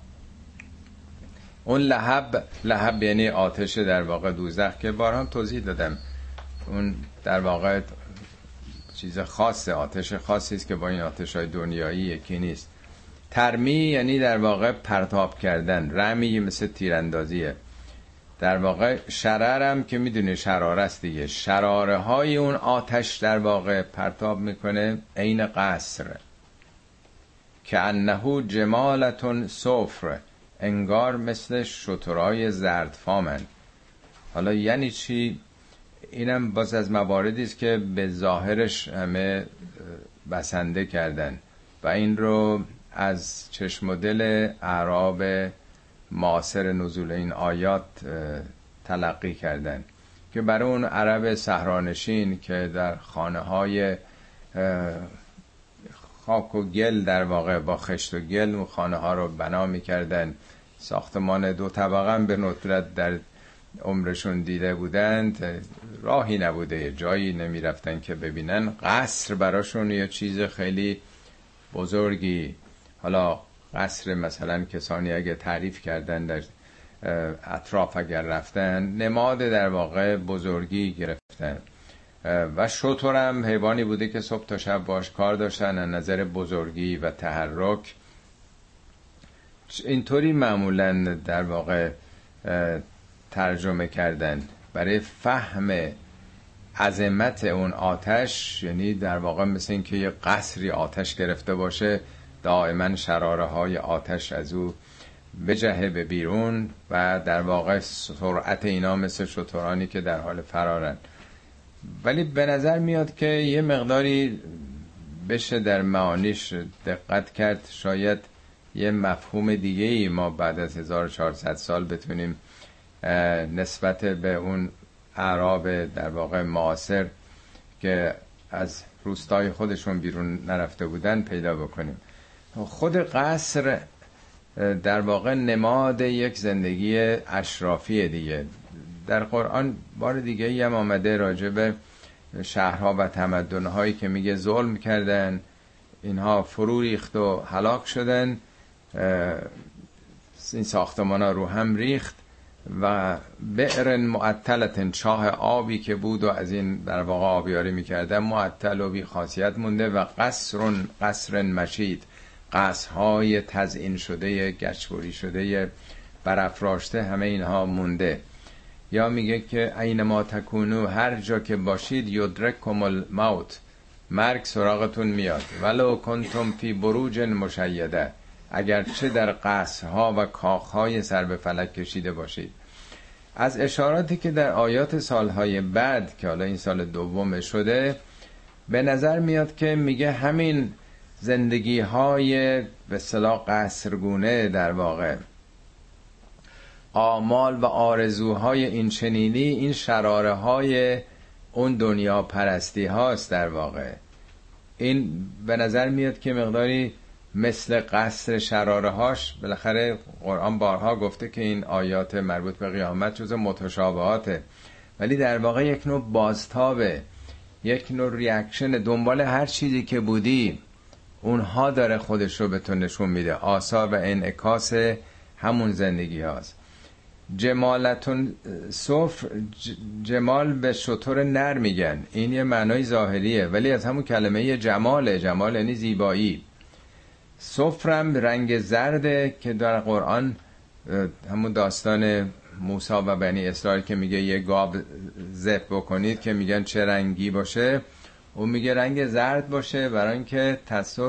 اون لهب یعنی آتش در واقع دوزخ که بارها توضیح دادم، اون در واقع چیز خاصه، آتش خاصی است که با این آتش‌های دنیایی یکی نیست. ترمی یعنی در واقع پرتاب کردن، رمی مثل تیراندازیه. در واقع شررم که میدونه شراره است دیگه، شراره های اون آتش در واقع پرتاب میکنه عین قصر. که انه جمالتون صفر، انگار مثل شترهای زردفامن. حالا یعنی چی؟ اینم باز از مواردی است که به ظاهرش همه بسنده کردن و این رو از چشم و دل اعراب معاصر نزول این آیات تلقی کردن که برای اون عرب صحرانشین که در خانه های خاک و گل در واقع با خشت و گل اون خانه ها رو بنا میکردن، ساختمان 2 طبقه به ندرت در عمرشون دیده بودند، راهی نبوده، جایی نمیرفتن که ببینن، قصر براشون یه چیز خیلی بزرگی. حالا قصر مثلا کسانی اگه تعریف کردن در اطراف اگر رفتن، نماد در واقع بزرگی گرفتن. و شتر هم حیوانی بوده که صبح تا شب باش کار داشتن از نظر بزرگی و تحرک. اینطوری معمولا در واقع ترجمه کردن برای فهم عظمت اون آتش، یعنی در واقع مثل این که یه قصری آتش گرفته باشه، دائما شراره های آتش از او بجهه به بیرون و در واقع سرعت اینا مثل شترانی که در حال فرارن. ولی به نظر میاد که یه مقداری بشه در معانیش دقت کرد، شاید یه مفهوم دیگه ای ما بعد از 1400 سال بتونیم نسبت به اون اعراب در واقع معاصر که از روستای خودشون بیرون نرفته بودن پیدا بکنیم. خود قصر در واقع نماد یک زندگی اشرافی دیگه. در قرآن بار دیگه هم آمده راجع به شهرها و تمدن‌هایی که میگه ظلم کردن، اینها فرو ریخت و هلاک شدن، این ساختمان ها رو هم ریخت و بئر معطلت، چاه آبی که بود و از این در واقع آبیاری میکردن معطل و بی خاصیت مونده، و قصر مشید، قصرهای تزیین شده، گچبری شده، برافراشته، همه اینها مونده. یا میگه که اینما تکونو، هر جا که باشید، یدرککم الموت، مرگ سراغتون میاد، ولو کنتم فی بروج مشیده، اگرچه در قصرها و کاخهای سر به فلک کشیده باشید. از اشاراتی که در آیات سالهای بعد که حالا این سال دوم شده به نظر میاد که میگه همین زندگی های به اصطلاح قصرگونه، در واقع آمال و آرزوهای این چنینی، این شراره های اون دنیا پرستی هاست. در واقع این به نظر میاد که مقداری مثل قصر شراره هاش، بالاخره قرآن بارها گفته که این آیات مربوط به قیامت جز متشابهاته، ولی در واقع یک نوع بازتابه، یک نوع ریاکشن، دنبال هر چیزی که بودی اونها داره خودش رو به تو نشون میده، آثار و انعکاس همون زندگی هاست. جمالتون صفر، جمال به شتر نر میگن، این یه معنای ظاهریه ولی از همون کلمه جماله، جمال یعنی زیبایی. صفرم رنگ زرده که در قرآن همون داستان موسی و بنی اسرائیل که میگه یه گاو ذبح بکنید که میگن چه رنگی باشه، اون میگه رنگ زرد باشه برای اینکه تسر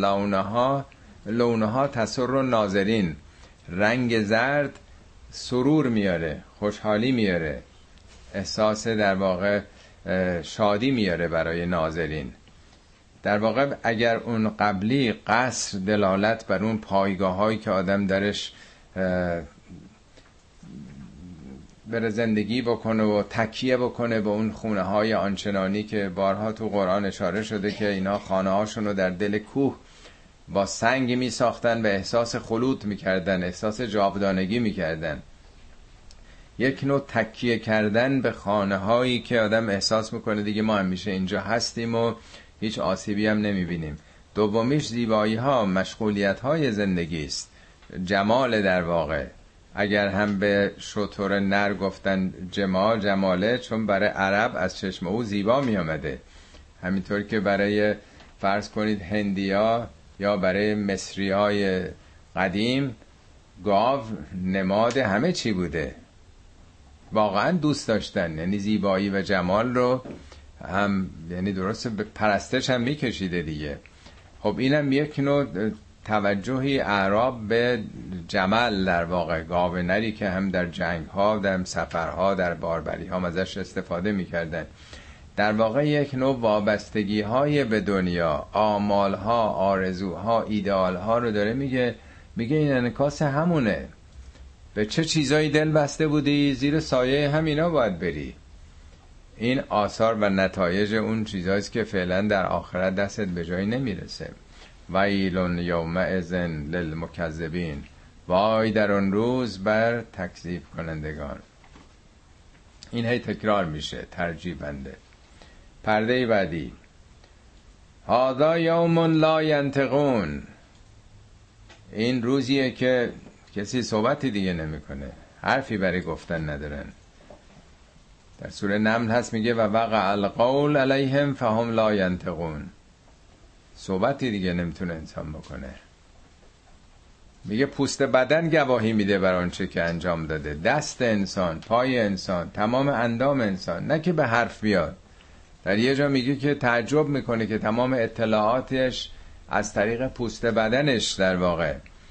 لونها تسر ناظرین، رنگ زرد سرور میاره، خوشحالی میاره، احساس در واقع شادی میاره برای ناظرین. در واقع اگر اون قبلی قصر دلالت بر اون پایگاه هایی که آدم درش بره زندگی بکنه و تکیه بکنه به اون خونه های آنچنانی که بارها تو قرآن اشاره شده که اینا خانه هاشون رو در دل کوه با سنگ می ساختن و احساس خلود می کردن، احساس جاودانگی می کردن. یک نوع تکیه کردن به خانه هایی که آدم احساس میکنه دیگه ما همیشه اینجا هستیم و هیچ آسیبی هم نمی بینیم. دومیش زیبایی ها، مشغولیت های زندگی است، جمال. در واقع اگر هم به شتر نر گفتن جماله، چون برای عرب از چشم او زیبا می آمده، همینطور که برای فرض کنید هندیا یا برای مصری های قدیم گاو نماد همه چی بوده، واقعا دوست داشتن، یعنی زیبایی و جمال رو هم، یعنی درسته به پرستش هم میکشیده دیگه. خب اینم یک نوع توجهی اعراب به جمال، در واقع گاو نری که هم در جنگ ها، در سفرها، در باربری ها ازش استفاده میکردن. در واقع یک نوع وابستگی های به دنیا، آمال ها، آرزوها، ایدئال ها رو داره میگه این انعکاس همونه. به چه چیزایی دل بسته بودی، زیر سایه همینا باید بری. این آثار و نتایج اون چیزاییست که فعلا در آخرت دستت به جایی نمیرسه. ویل یومئذ للمکذبین، وای در اون روز بر تکذیب کنندگان. این هی تکرار میشه، ترجیح بنده. پرده بعدی، هذا یوم لا ینطقون، این روزیه که کسی صحبتی دیگه نمیکنه، حرفی برای گفتن ندارن. در سوره نمل هست میگه و وقع القول علیهم فهم لا ینطقون، صحبتی دیگه نمیتونه انسان بکنه. میگه پوست بدن گواهی میده بر آنچه که انجام داده، دست انسان، پای انسان، تمام اندام انسان، نه که به حرف بیاد. در یه جا میگه که تعجب میکنه که تمام اطلاعاتش از طریق پوست بدنش در واقع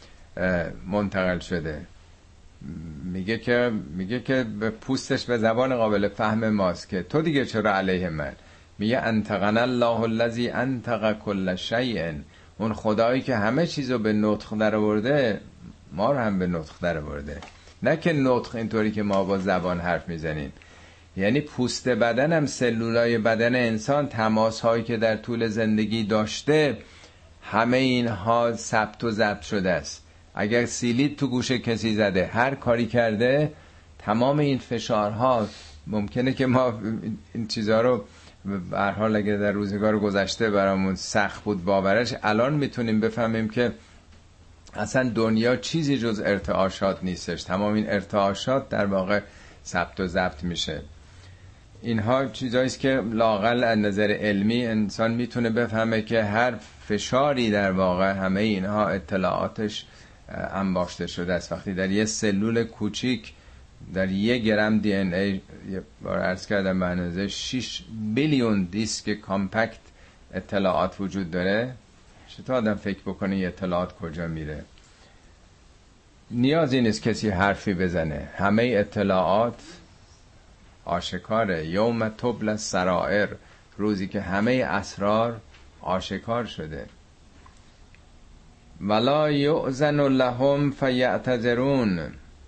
منتقل شده. میگه که به پوستش به زبان قابل فهم ماست که تو دیگه چرا علیه من. میگه انطقنا الله الذی انطق کل شیء، اون خدایی که همه چیزو به نطق در آورده ما رو هم به نطق در آورده. نه که نطق اینطوری که ما با زبان حرف میزنیم، یعنی پوست بدن هم سلولای بدن انسان، تماس هایی که در طول زندگی داشته، همه اینها ثبت و ضبط شده است. اگر سیلید تو گوش کسی زده، هر کاری کرده، تمام این فشارها، ممکنه که ما این چیزها رو به هر حال اگر در روزگار گذشته برامون سخت بود باورش، الان میتونیم بفهمیم که اصلا دنیا چیزی جز ارتعاشات نیستش. تمام این ارتعاشات در واقع ثبت و ضبط میشه. اینها چیزاییست که لااقل از نظر علمی انسان میتونه بفهمه که هر فشاری در واقع همه اینها اطلاعاتش انباشته شده است. وقتی در یه سلول کوچیک، در 1 گرم دی ان ای، یه بار عرض کردم به اندازه 6 بیلیون دیسک کامپکت اطلاعات وجود داره، چطور آدم فکر بکنه این اطلاعات کجا میره؟ نیازی نیست کسی حرفی بزنه، همه اطلاعات آشکاره. یوم تبل السرائر، روزی که همه اسرار آشکار شده. ولا یؤذن لهم فیعتذرون،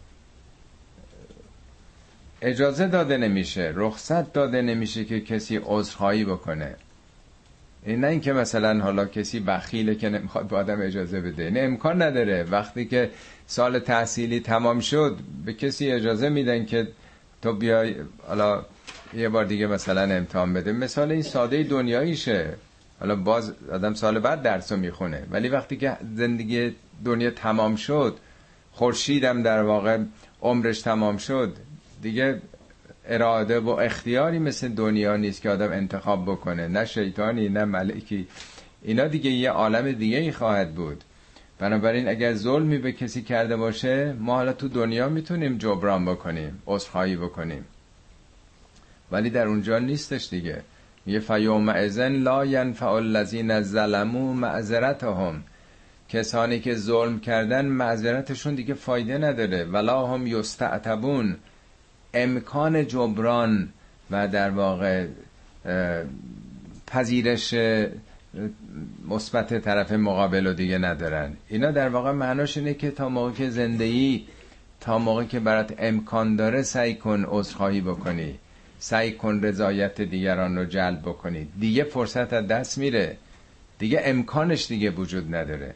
اجازه داده نمیشه، رخصت داده نمیشه که کسی عذرخواهی بکنه. این نه اینکه مثلا حالا کسی بخیله که نمیخواد به آدم اجازه بده، نه، امکان نداره. وقتی که سال تحصیلی تمام شد به کسی اجازه میدن که تو بیای حالا یه بار دیگه مثلا امتحان بده. مثال این ساده دنیاییشه. حالا باز آدم سال بعد درسو میخونه، ولی وقتی که زندگی دنیا تمام شد، خورشیدم در واقع عمرش تمام شد، دیگه اراده و اختیاری مثل دنیا نیست که آدم انتخاب بکنه، نه شیطانی نه ملکی. اینا دیگه یه عالم دیگه ای خواهد بود. بنابراین اگر ظلمی به کسی کرده باشه، ما حالا تو دنیا میتونیم جبران بکنیم، عذرخواهی بکنیم، ولی در اونجا نیستش دیگه. میگه فیومئذ لا ینفع الذین ظلموا معذرتهم، کسانی که ظلم کردن معذرتشون دیگه فایده نداره. ولا هم یستعتبون، امکان جبران و در واقع پذیرش مثبت طرف مقابل رو دیگه ندارن. اینا در واقع معناش اینه که تا موقع که زندگی، تا موقع که برات امکان داره، سعی کن عذرخواهی بکنی، سعی کن رضایت دیگران رو جلب بکنی. دیگه فرصت از دست میره، دیگه امکانش دیگه وجود نداره.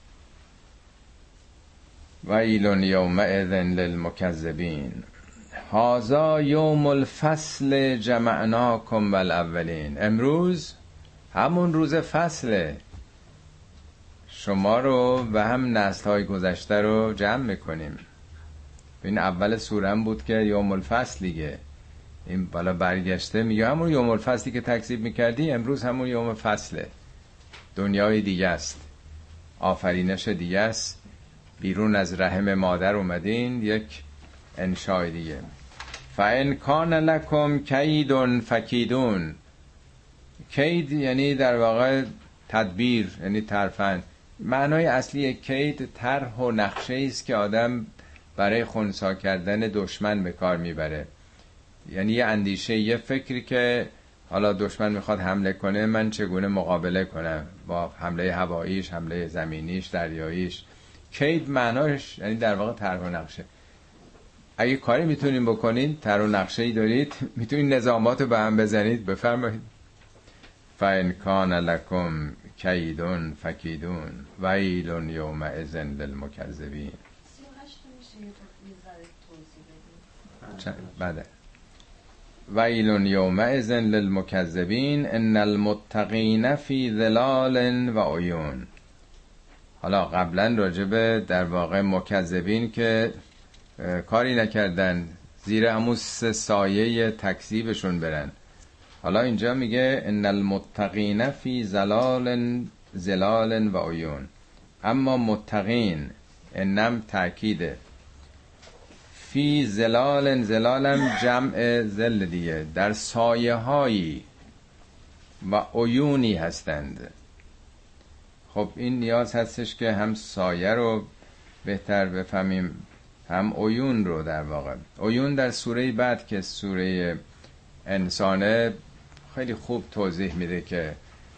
ویل یومئذ للمکذبین هذا یوم الفصل جمعناکم والاولین. امروز همون روز فصله، شما رو و هم نسل‌های گذشته رو جمع میکنیم. این اول سوره بود که یوم الفصل دیگه، این بالا برگشته میگه همون یوم الفصلی که تکذیب میکردی امروز همون یوم فصله. دنیای دیگه است، آفرینش دیگه است، بیرون از رحم مادر اومدین، یک انشای دیگه. فَإِنْ کَانَ لَكُمْ کَیْدٌ فَکِیدُونَ. کید یعنی در واقع تدبیر، یعنی ترفند. معنای اصلی کید طرح و نقشه است که آدم برای خنثی کردن دشمن به کار میبره. یعنی یه اندیشه، یه فکری که حالا دشمن میخواد حمله کنه، من چگونه مقابله کنم با حمله هواییش، حمله زمینیش، دریاییش. کید معناش یعنی در واقع طرح و نقشه. اگه کاری میتونین بکنین، طرح و نقشه‌ای دارید، میتونین نظامات رو به هم بزنید، بفرمایید. فَإِنْ کَانَ لَكُمْ کَیْدٌ فَکِیدُونَ وَیْلٌ یَوْمَئِذٍ لِلْمُکَذِّبِینَ. بعد وَیْلٌ یَوْمَئِذٍ لِلْمُکَذِّبِینَ إِنَّ الْمُتَّقِینَ فِی ظِلَالٍ وَعُیُونٍ. حالا قبلا راجبه در واقع مکذبین که کاری نکردن، زیر همون سایه تکذیبشون برن. حالا اینجا میگه ان المتقین فی ظلال و عیون. اما متقین، انم تأکیده، فی ظلال، ظلالم جمع ظل دیگه، در سایه هایی و عیونی هستند. خب این نیاز هستش که هم سایه رو بهتر بفهمیم، هم عیون رو. در واقع عیون در سوره بعد که سوره انسانه خیلی خوب توضیح میده که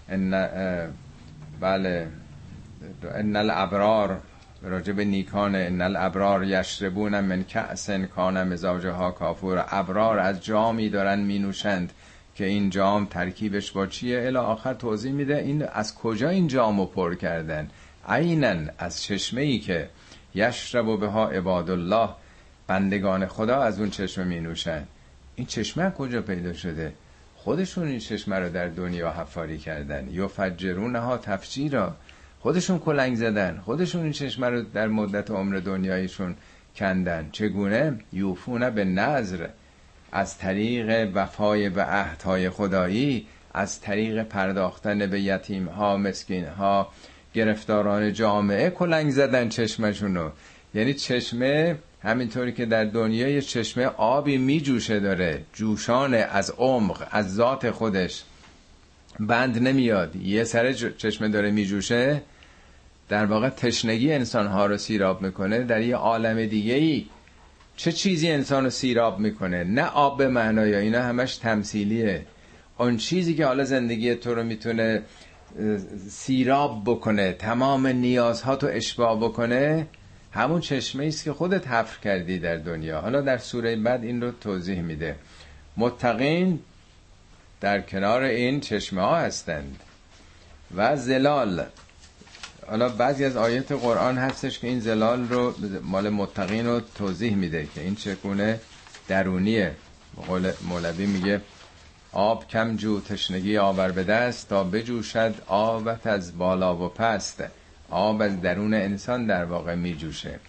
بله ان الابرار، راجب نیکان، ان الابرار یشربون من کأس کان مزاجها کافور. ابرار از جامی دارن می نوشند که این جام ترکیبش با چیه، الی آخر توضیح میده این از کجا این جامو پر کردن. عینن، از چشمه‌ای که یشرب بها عباد الله، بندگان خدا از اون چشمه می نوشن. این چشمه کجا پیدا شده؟ خودشون این چشمه رو در دنیا حفاری کردن. یفجرونها تفجیرا، خودشون کلنگ زدن، خودشون این چشمه رو در مدت عمر دنیایشون کندن. چگونه؟ یوفون به نذر، از طریق وفای به عهدهای خدایی، از طریق پرداختن به یتیم ها، مسکین ها، گرفتاران جامعه کلنگ زدن چشمشونو. یعنی چشمه همینطوری که در دنیای چشمه آبی می جوشه، داره جوشانه، از عمق، از ذات خودش بند نمیاد، یه سر چشمه داره می جوشه. در واقع تشنگی انسانها رو سیراب میکنه. در یه عالم دیگه ای چه چیزی انسان رو سیراب میکنه؟ نه آب به معنای، اینا همش تمثیلیه. اون چیزی که حالا زندگی تو رو میتونه سیراب بکنه، تمام نیازها تو اشباع بکنه، همون چشمه ایست که خودت حفر کردی در دنیا. حالا در سوره بعد این رو توضیح میده. متقین در کنار این چشمه ها هستند. و ظلال، حالا بعضی از آیات قرآن هستش که این ظلال رو مال متقین رو توضیح میده که این چگونه درونیه. قول مولوی میگه آب کم جو تشنگی آور به دست، تا بجوشد آبت از بالا و پست. آب از درون انسان در واقع می جوشه.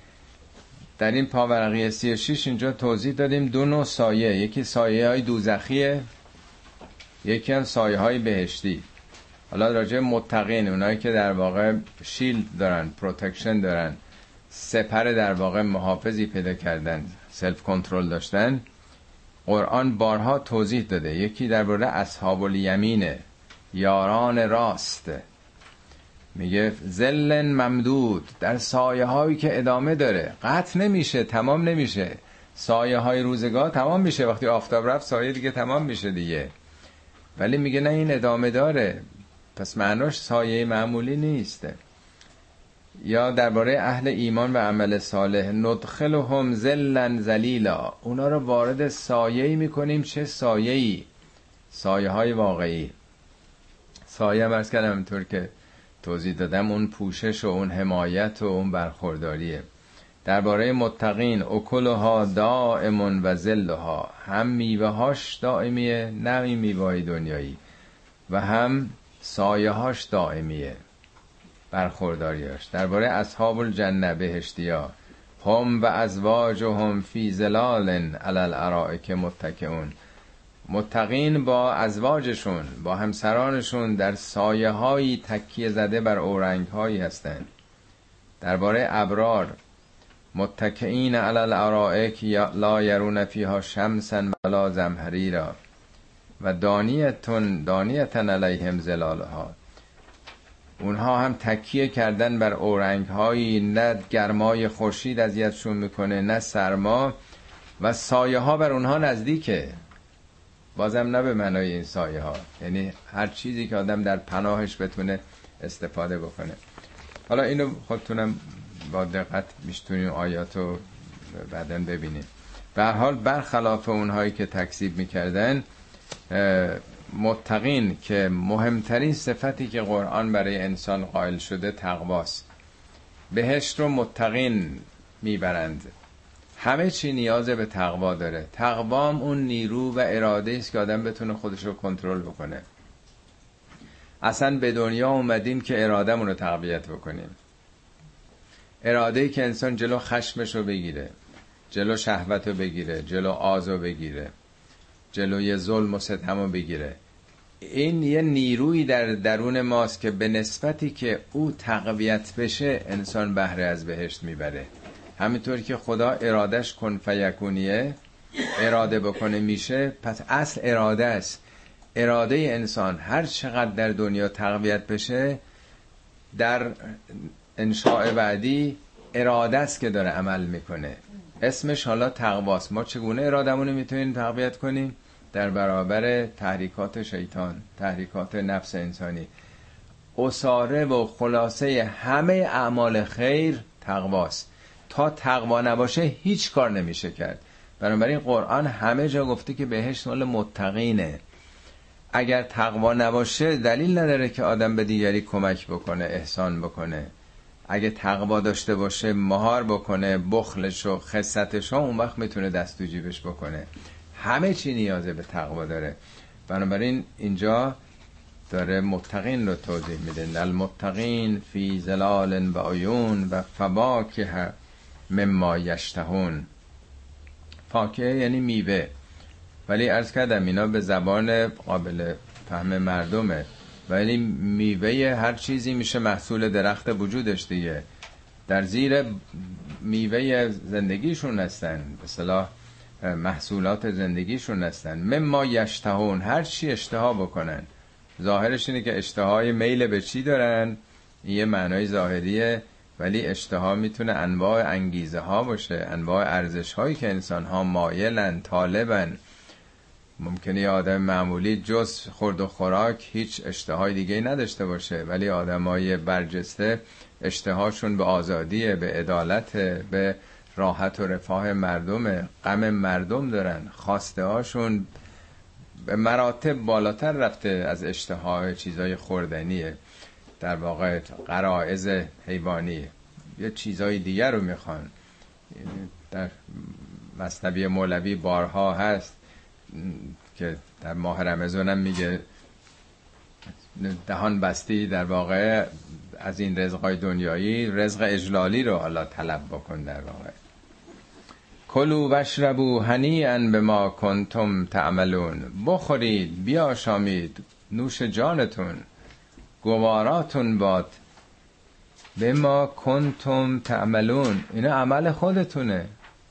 در این پاورقی 36 اینجا توضیح دادیم دو نوع سایه، یکی سایه های دوزخیه، یکی هم سایه های بهشتی. حالا راجع متقین، اونایی که در واقع شیلد دارن، پروتکشن دارن، سپر در واقع محافظی پیدا کردن، سلف کنترل داشتن، قرآن بارها توضیح داده. یکی درباره اصحاب الیمینه، یاران راست، میگه ظل ممدود، در سایه هایی که ادامه داره، قطع نمیشه، تمام نمیشه. سایه های روزگار تمام میشه، وقتی آفتاب رفت سایه دیگه تمام میشه دیگه. ولی میگه نه، این ادامه داره، پس معناش سایه معمولی نیست. یا درباره اهل ایمان و عمل صالح، ندخلهم ظلا ذلیلا، اونا رو وارد سایه‌ای میکنیم. چه سایه‌ای؟ سایه های واقعی. سایه هم عرض کردم همونطور که توضیح دادم اون پوشش و اون حمایت و اون برخورداریه. درباره متقین، اکلها دائم و ظلها، هم میوه هاش دائمیه، نه این میوه دنیایی، و هم سایه هاش دائمیه، برخورداریاش. درباره اصحاب الجنه، بهشتیا، هم و ازواجهم فی ظلال علی الارائک متکئون، متقین با ازواجشون، با همسرانشون در سایه هایی تکیه زده بر اورنگ هایی هستند. درباره ابرار، متکئین علی الارائک لا یرون فیها شمسا ولا زمهریرا و دانیتن علیهم ظلالها، اونها هم تکیه کردن بر اورنگ هایی، نه گرمای خورشید اذیتشون میکنه نه سرما، و سایه ها بر اونها نزدیکه. بازم نه به معنای این سایه ها، یعنی هر چیزی که آدم در پناهش بتونه استفاده بکنه. حالا اینو خودتونم با دقت میشتونیم آیاتو بعدن ببینیم. به هر حال برخلاف اونهایی که تکذیب میکردن، متقین که مهمترین صفتی که قرآن برای انسان قائل شده تقواست، بهشت رو متقین میبرند. همه چی نیاز به تقوا داره. تقوام اون نیرو و اراده است که آدم بتونه خودش رو کنترل بکنه. اصلا به دنیا اومدیم که ارادهمون رو تقویت بکنیم. اراده‌ای که انسان جلو خشمش رو بگیره، جلو شهوت رو بگیره، جلو آز رو بگیره، جلوی ظلم و ستم رو بگیره. این یه نیرویی در درون ماست که به نسبتی که او تقویت بشه انسان بهره از بهشت میبره. همینطور که خدا ارادش کن فیکونیه، اراده بکنه میشه، پس اصل اراده است. اراده انسان هر چقدر در دنیا تقویت بشه، در انشاء بعدی اراده است که داره عمل میکنه. اسمش حالا تقواست. ما چگونه ارادمون میتونیم تقویت کنیم؟ در برابر تحریکات شیطان، تحریکات نفس انسانی. اصاره و خلاصه همه اعمال خیر تقواست. تا تقوا نباشه هیچ کار نمیشه کرد. بنابراین قرآن همه جا گفته که بهشت مال متقینه. اگر تقوا نباشه دلیل نداره که آدم به دیگری کمک بکنه، احسان بکنه. اگه تقوا داشته باشه، مهار بکنه بخلش و خستش ها، اون وقت میتونه دست تو جیبش بکنه. همه چی نیازه به تقوا داره. بنابراین اینجا داره متقین رو توضیح میده. المتقین فی ظلال و عیون و فواکه مما یشتهون. فاکه یعنی میوه، ولی عرض کردم اینا به زبان قابل فهم مردمه، ولی میوه هر چیزی میشه محصول درخت وجودش دیگه. در زیر میوه زندگیشون هستن، به اصطلاح محصولات زندگیشون هستن. مما یشتهون، هر چی اشتها بکنن. ظاهرش اینه که اشتهای میل به چی دارن، یه معنای ظاهریه، ولی اشتها میتونه انواع انگیزه ها باشه، انواع ارزش هایی که انسان ها مایلن، طالبن. ممکنه یه آدم معمولی جز خورد و خوراک هیچ اشتهای دیگه نداشته باشه، ولی آدمای برجسته اشتهاشون به آزادیه، به عدالت، به راحت و رفاه مردم، غم مردم دارن. خواسته هاشون به مراتب بالاتر رفته از اشتهای چیزای خوردنیه، در واقع غرایز حیوانی، یه چیزای دیگر رو میخوان. در مثنوی مولوی بارها هست که در ماه رمضان هم میگه دهان بستی در واقع از این رزقای دنیایی، رزق اجلالی رو حالا طلب بکن. در واقع کلوا واشربوا هنیئا بما کنتم تعملون، بخورید بیاشامید نوش جانتون، گواراتون باد بما کنتم تعملون، اینا عمل خودتونه.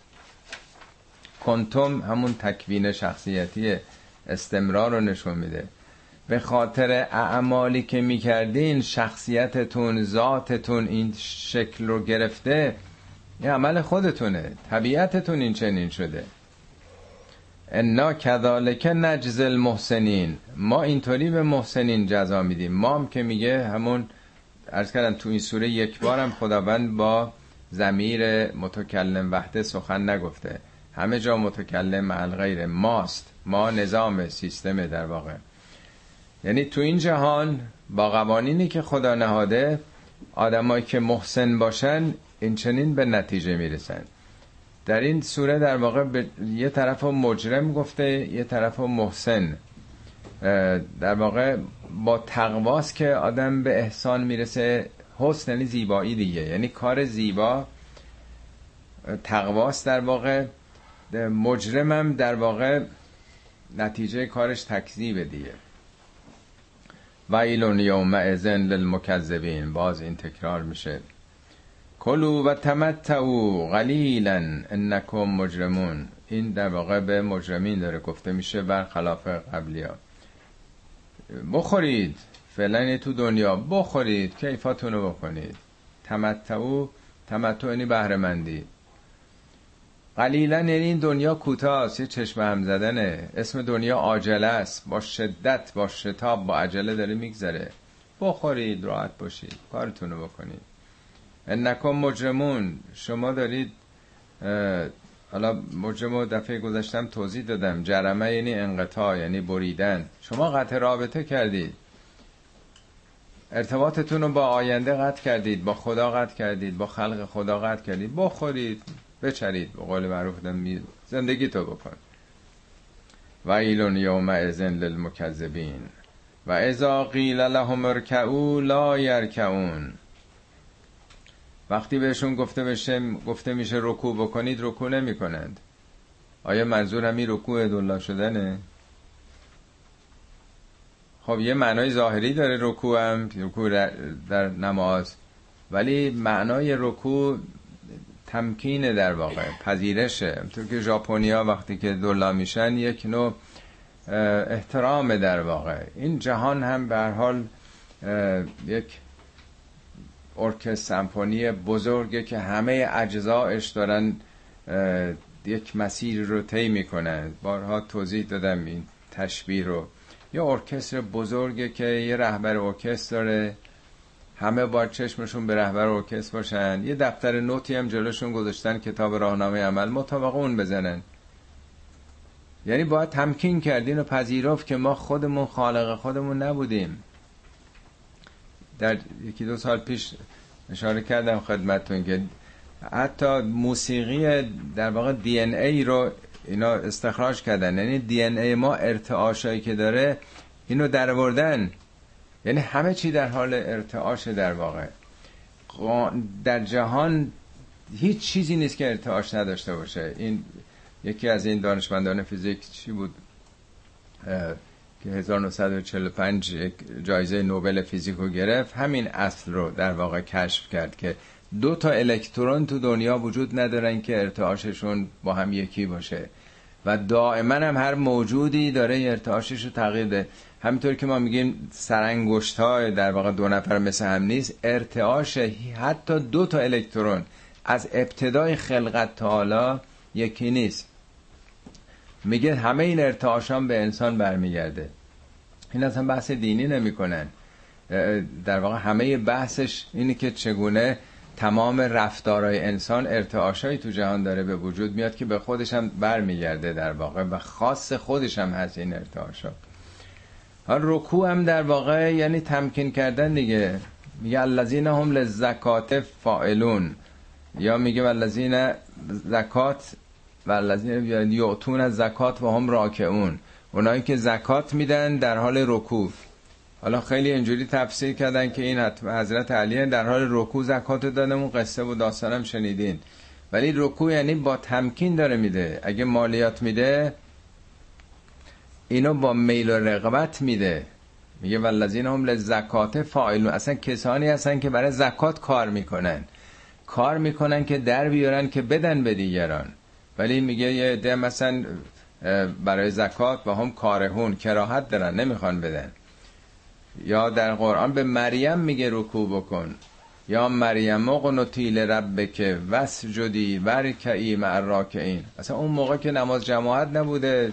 کنتم همون تکوین شخصیتی استمرار رو نشون میده. به خاطر اعمالی که میکردین شخصیتتون، ذاتتون این شکل رو گرفته، این عمل خودتونه، طبیعتتون این چنین شده. انا کذالک نجزی المحسنین، ما اینطوری به محسنین جزا میدیم. ما هم که میگه همون عرض کردم تو این سوره یک بارم خداوند با ضمیر متکلم وحده سخن نگفته، همه جا متکلم مع الغیر ماست. ما نظام سیستم در واقع، یعنی تو این جهان با قوانینی که خدا نهاده آدمایی که محسن باشن این چنین به نتیجه میرسن. در این سوره در واقع به یه طرف مجرم گفته، یه طرف محسن. در واقع با تقواست که آدم به احسان میرسه. حسن یعنی زیبایی دیگه، یعنی کار زیبا تقواست در واقع. مجرمم در واقع نتیجه کارش تکذیب دیگه. ویل یومئذ للمکذبین، باز این تکرار میشه. کلوا و تمتعوا قلیلا انکم مجرمون، این در واقع به مجرمین داره گفته میشه برخلاف قبلیا. بخورید فعلا تو دنیا، بخورید کیفاتونو بکنید. تمتع یعنی بهره مندی. قلیلا یعنی این دنیا کوتاست، یه چشم هم زدنه. اسم دنیا عاجله است، با شدت با شتاب با عجله داره میگذره. بخورید راحت باشید کارتونو بکنید. انکم مجرمون، شما دارید. حالا مجرم دفعه گذاشتم توضیح دادم، جرمه یعنی انقطاع، یعنی بریدن. شما قطع رابطه کردید، ارتباطتون رو با آینده قطع کردید، با خدا قطع کردید، با خلق خدا قطع کردید. بخورید بچرید، به قول معروف زندگی تو بکن. ویل یومئذ للمکذبین و اذا قیل لهم ارکعوا لا یرکعون، وقتی بهشون گفته میشه رکوع بکنید، رکوع نمی کنند. آیا منظور همین رکوع دلا شدنه؟ خب یه معنای ظاهری داره رکوع هم، رکوع در نماز، ولی معنای رکوع تمکین در واقع، پذیرشه. همطور که ژاپنیا وقتی که دلا میشن یک نوع احترام در واقع. این جهان هم به هر حال یک ارکستر سمفونی بزرگه که همه اجزایش دارن یک مسیر رو طی میکنن. بارها توضیح دادم این تشبیه رو. یه ارکستر بزرگه که یه رهبر ارکستر داره، همه با چشمشون به رهبر ارکستر باشن، یه دفتر نوتی هم جلوشون گذاشتن، کتاب راهنمای عمل، مطابق اون بزنن. یعنی باید تمکین کردین و پذیرفت که ما خودمون خالق خودمون نبودیم. در یکی دو سال پیش اشاره کردم خدمتتون که حتی موسیقی در واقع دی ان ای رو اینا استخراج کردن، یعنی دی ان ای ما ارتعاشایی که داره اینو درآوردن. یعنی همه چی در حال ارتعاش در واقع. در جهان هیچ چیزی نیست که ارتعاش نداشته باشه. این یکی از این دانشمندان فیزیک چی بود که 1945 جایزه نوبل فیزیک رو گرفت، همین اصل رو در واقع کشف کرد که 2 تا الکترون تو دنیا وجود ندارن که ارتعاششون با هم یکی باشه و دائما هم هر موجودی داره ارتعاشش رو تغییر ده. همینطور که ما میگیم سرانگشت های در واقع 2 نفر مثل هم نیست، ارتعاش حتی 2 تا الکترون از ابتدای خلقت تا حالا یکی نیست. میگه همه این ارتعاشان به انسان برمیگرده. این اصلا بحث دینی نمی کنن. در واقع همه بحثش اینه که چگونه تمام رفتارهای انسان ارتعاشایی تو جهان داره به وجود میاد که به خودش هم برمیگرده در واقع و خاص خودش هم هست این ارتعاشا. رکوع هم در واقع یعنی تمکین کردن دیگه. میگه الذین هم للزکات فاعلون، یا میگه والذین زکات والذین یؤتون الزکات و هم راکعون، اونایی که زکات میدن در حال رکوع. حالا خیلی اینجوری تفسیر کردن که این حضرت علی در حال رکوع زکات دادن، اون قصه و داستانم شنیدین. ولی رکوع یعنی با تمکین داره میده. اگه مالیات میده اینو با میل و رغبت میده. میگه والذین هم للزکات فاعلون، اصلا کسانی هستن که برای زکات کار میکنن که در بیارن که بدن به دیگران. ولی میگه یه عده مثلا برای زکات با هم کارهون، کراهت دارن، نمیخوان بدن. یا در قرآن به مریم میگه رکوع بکن. یا مریم اقنتی لربک واسجدی ورکعی مع الراکعین. اصلا اون موقع که نماز جماعت نبوده،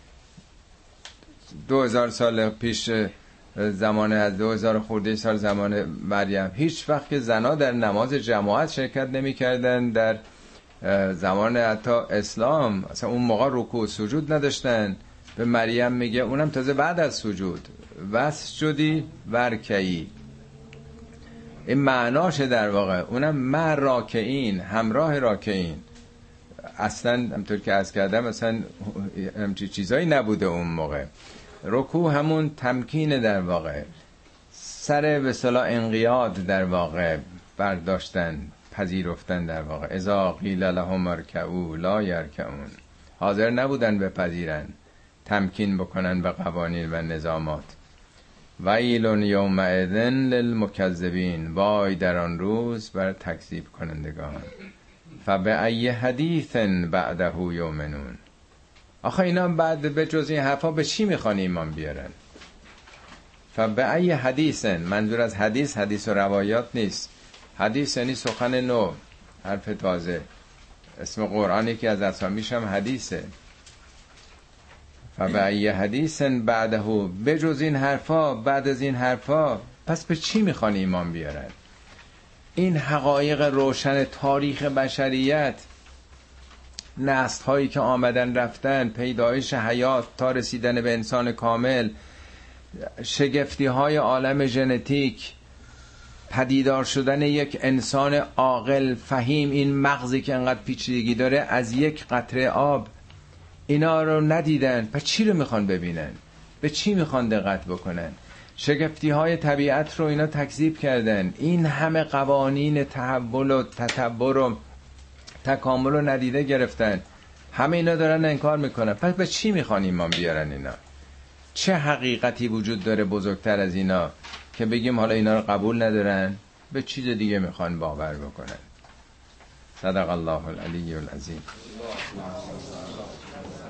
2000 سال پیش، زمان از 2000 خورده سال زمان مریم، هیچ وقت که زنا در نماز جماعت شرکت نمی کردن. در زمان حتی اسلام اصلا اون موقع رکوع و سجود نداشتن. به مریم میگه، اونم تازه بعد از سجود، واسجدی ورکعی. این معناشه در واقع، اونم مع راکعین، همراه راکعین. اصلا همطور که عرض کردم اصلا همچین چیزایی نبوده اون موقع. رکوع همون تمکین در واقع، سر به اصطلاح انقیاد در واقع برداشتن، پذیرفتن در واقع. اذا قیل لهم ارکعوا لا یرکعون، حاضر نبودن بپذیرن، تمکین بکنن به قوانین و نظامات. ویل یومئذ للمکذبین، وای در آن روز بر تکذیب کنندگان. فبأی حدیث بعده یؤمنون. آخه اینا بعد به جز این حرفا به چی میخوان ایمان بیارن؟ فبأی حدیث، منظور از حدیث و روایات نیست. حدیث یعنی سخن نو، حرف تازه. اسم قرآنی که از اسامیش هم حدیثه. فبأی حدیث بعده، به جز این حرفا، بعد از این حرفا، پس به چی میخوان ایمان بیارن؟ این حقایق روشن تاریخ بشریت، نسل هایی که آمدن رفتن، پیدایش حیات تا رسیدن به انسان کامل، شگفتی های عالم ژنتیک، پدیدار شدن یک انسان عاقل فهیم، این مغزی که انقدر پیچیدگی داره از یک قطره آب، اینا رو ندیدن. پس چی رو میخوان ببینن؟ به چی میخوان دقت بکنن؟ شگفتی های طبیعت رو اینا تکذیب کردن. این همه قوانین تحول و تطور و تکامل رو ندیده گرفتن، همه اینا دارن انکار میکنن. پس به چی میخوان ایمان بیارن اینا؟ چه حقیقتی وجود داره بزرگتر از اینا که بگیم حالا اینا رو قبول ندارن؟ به چیز دیگه میخوان باور بکنن. صدق الله العلی العظیم.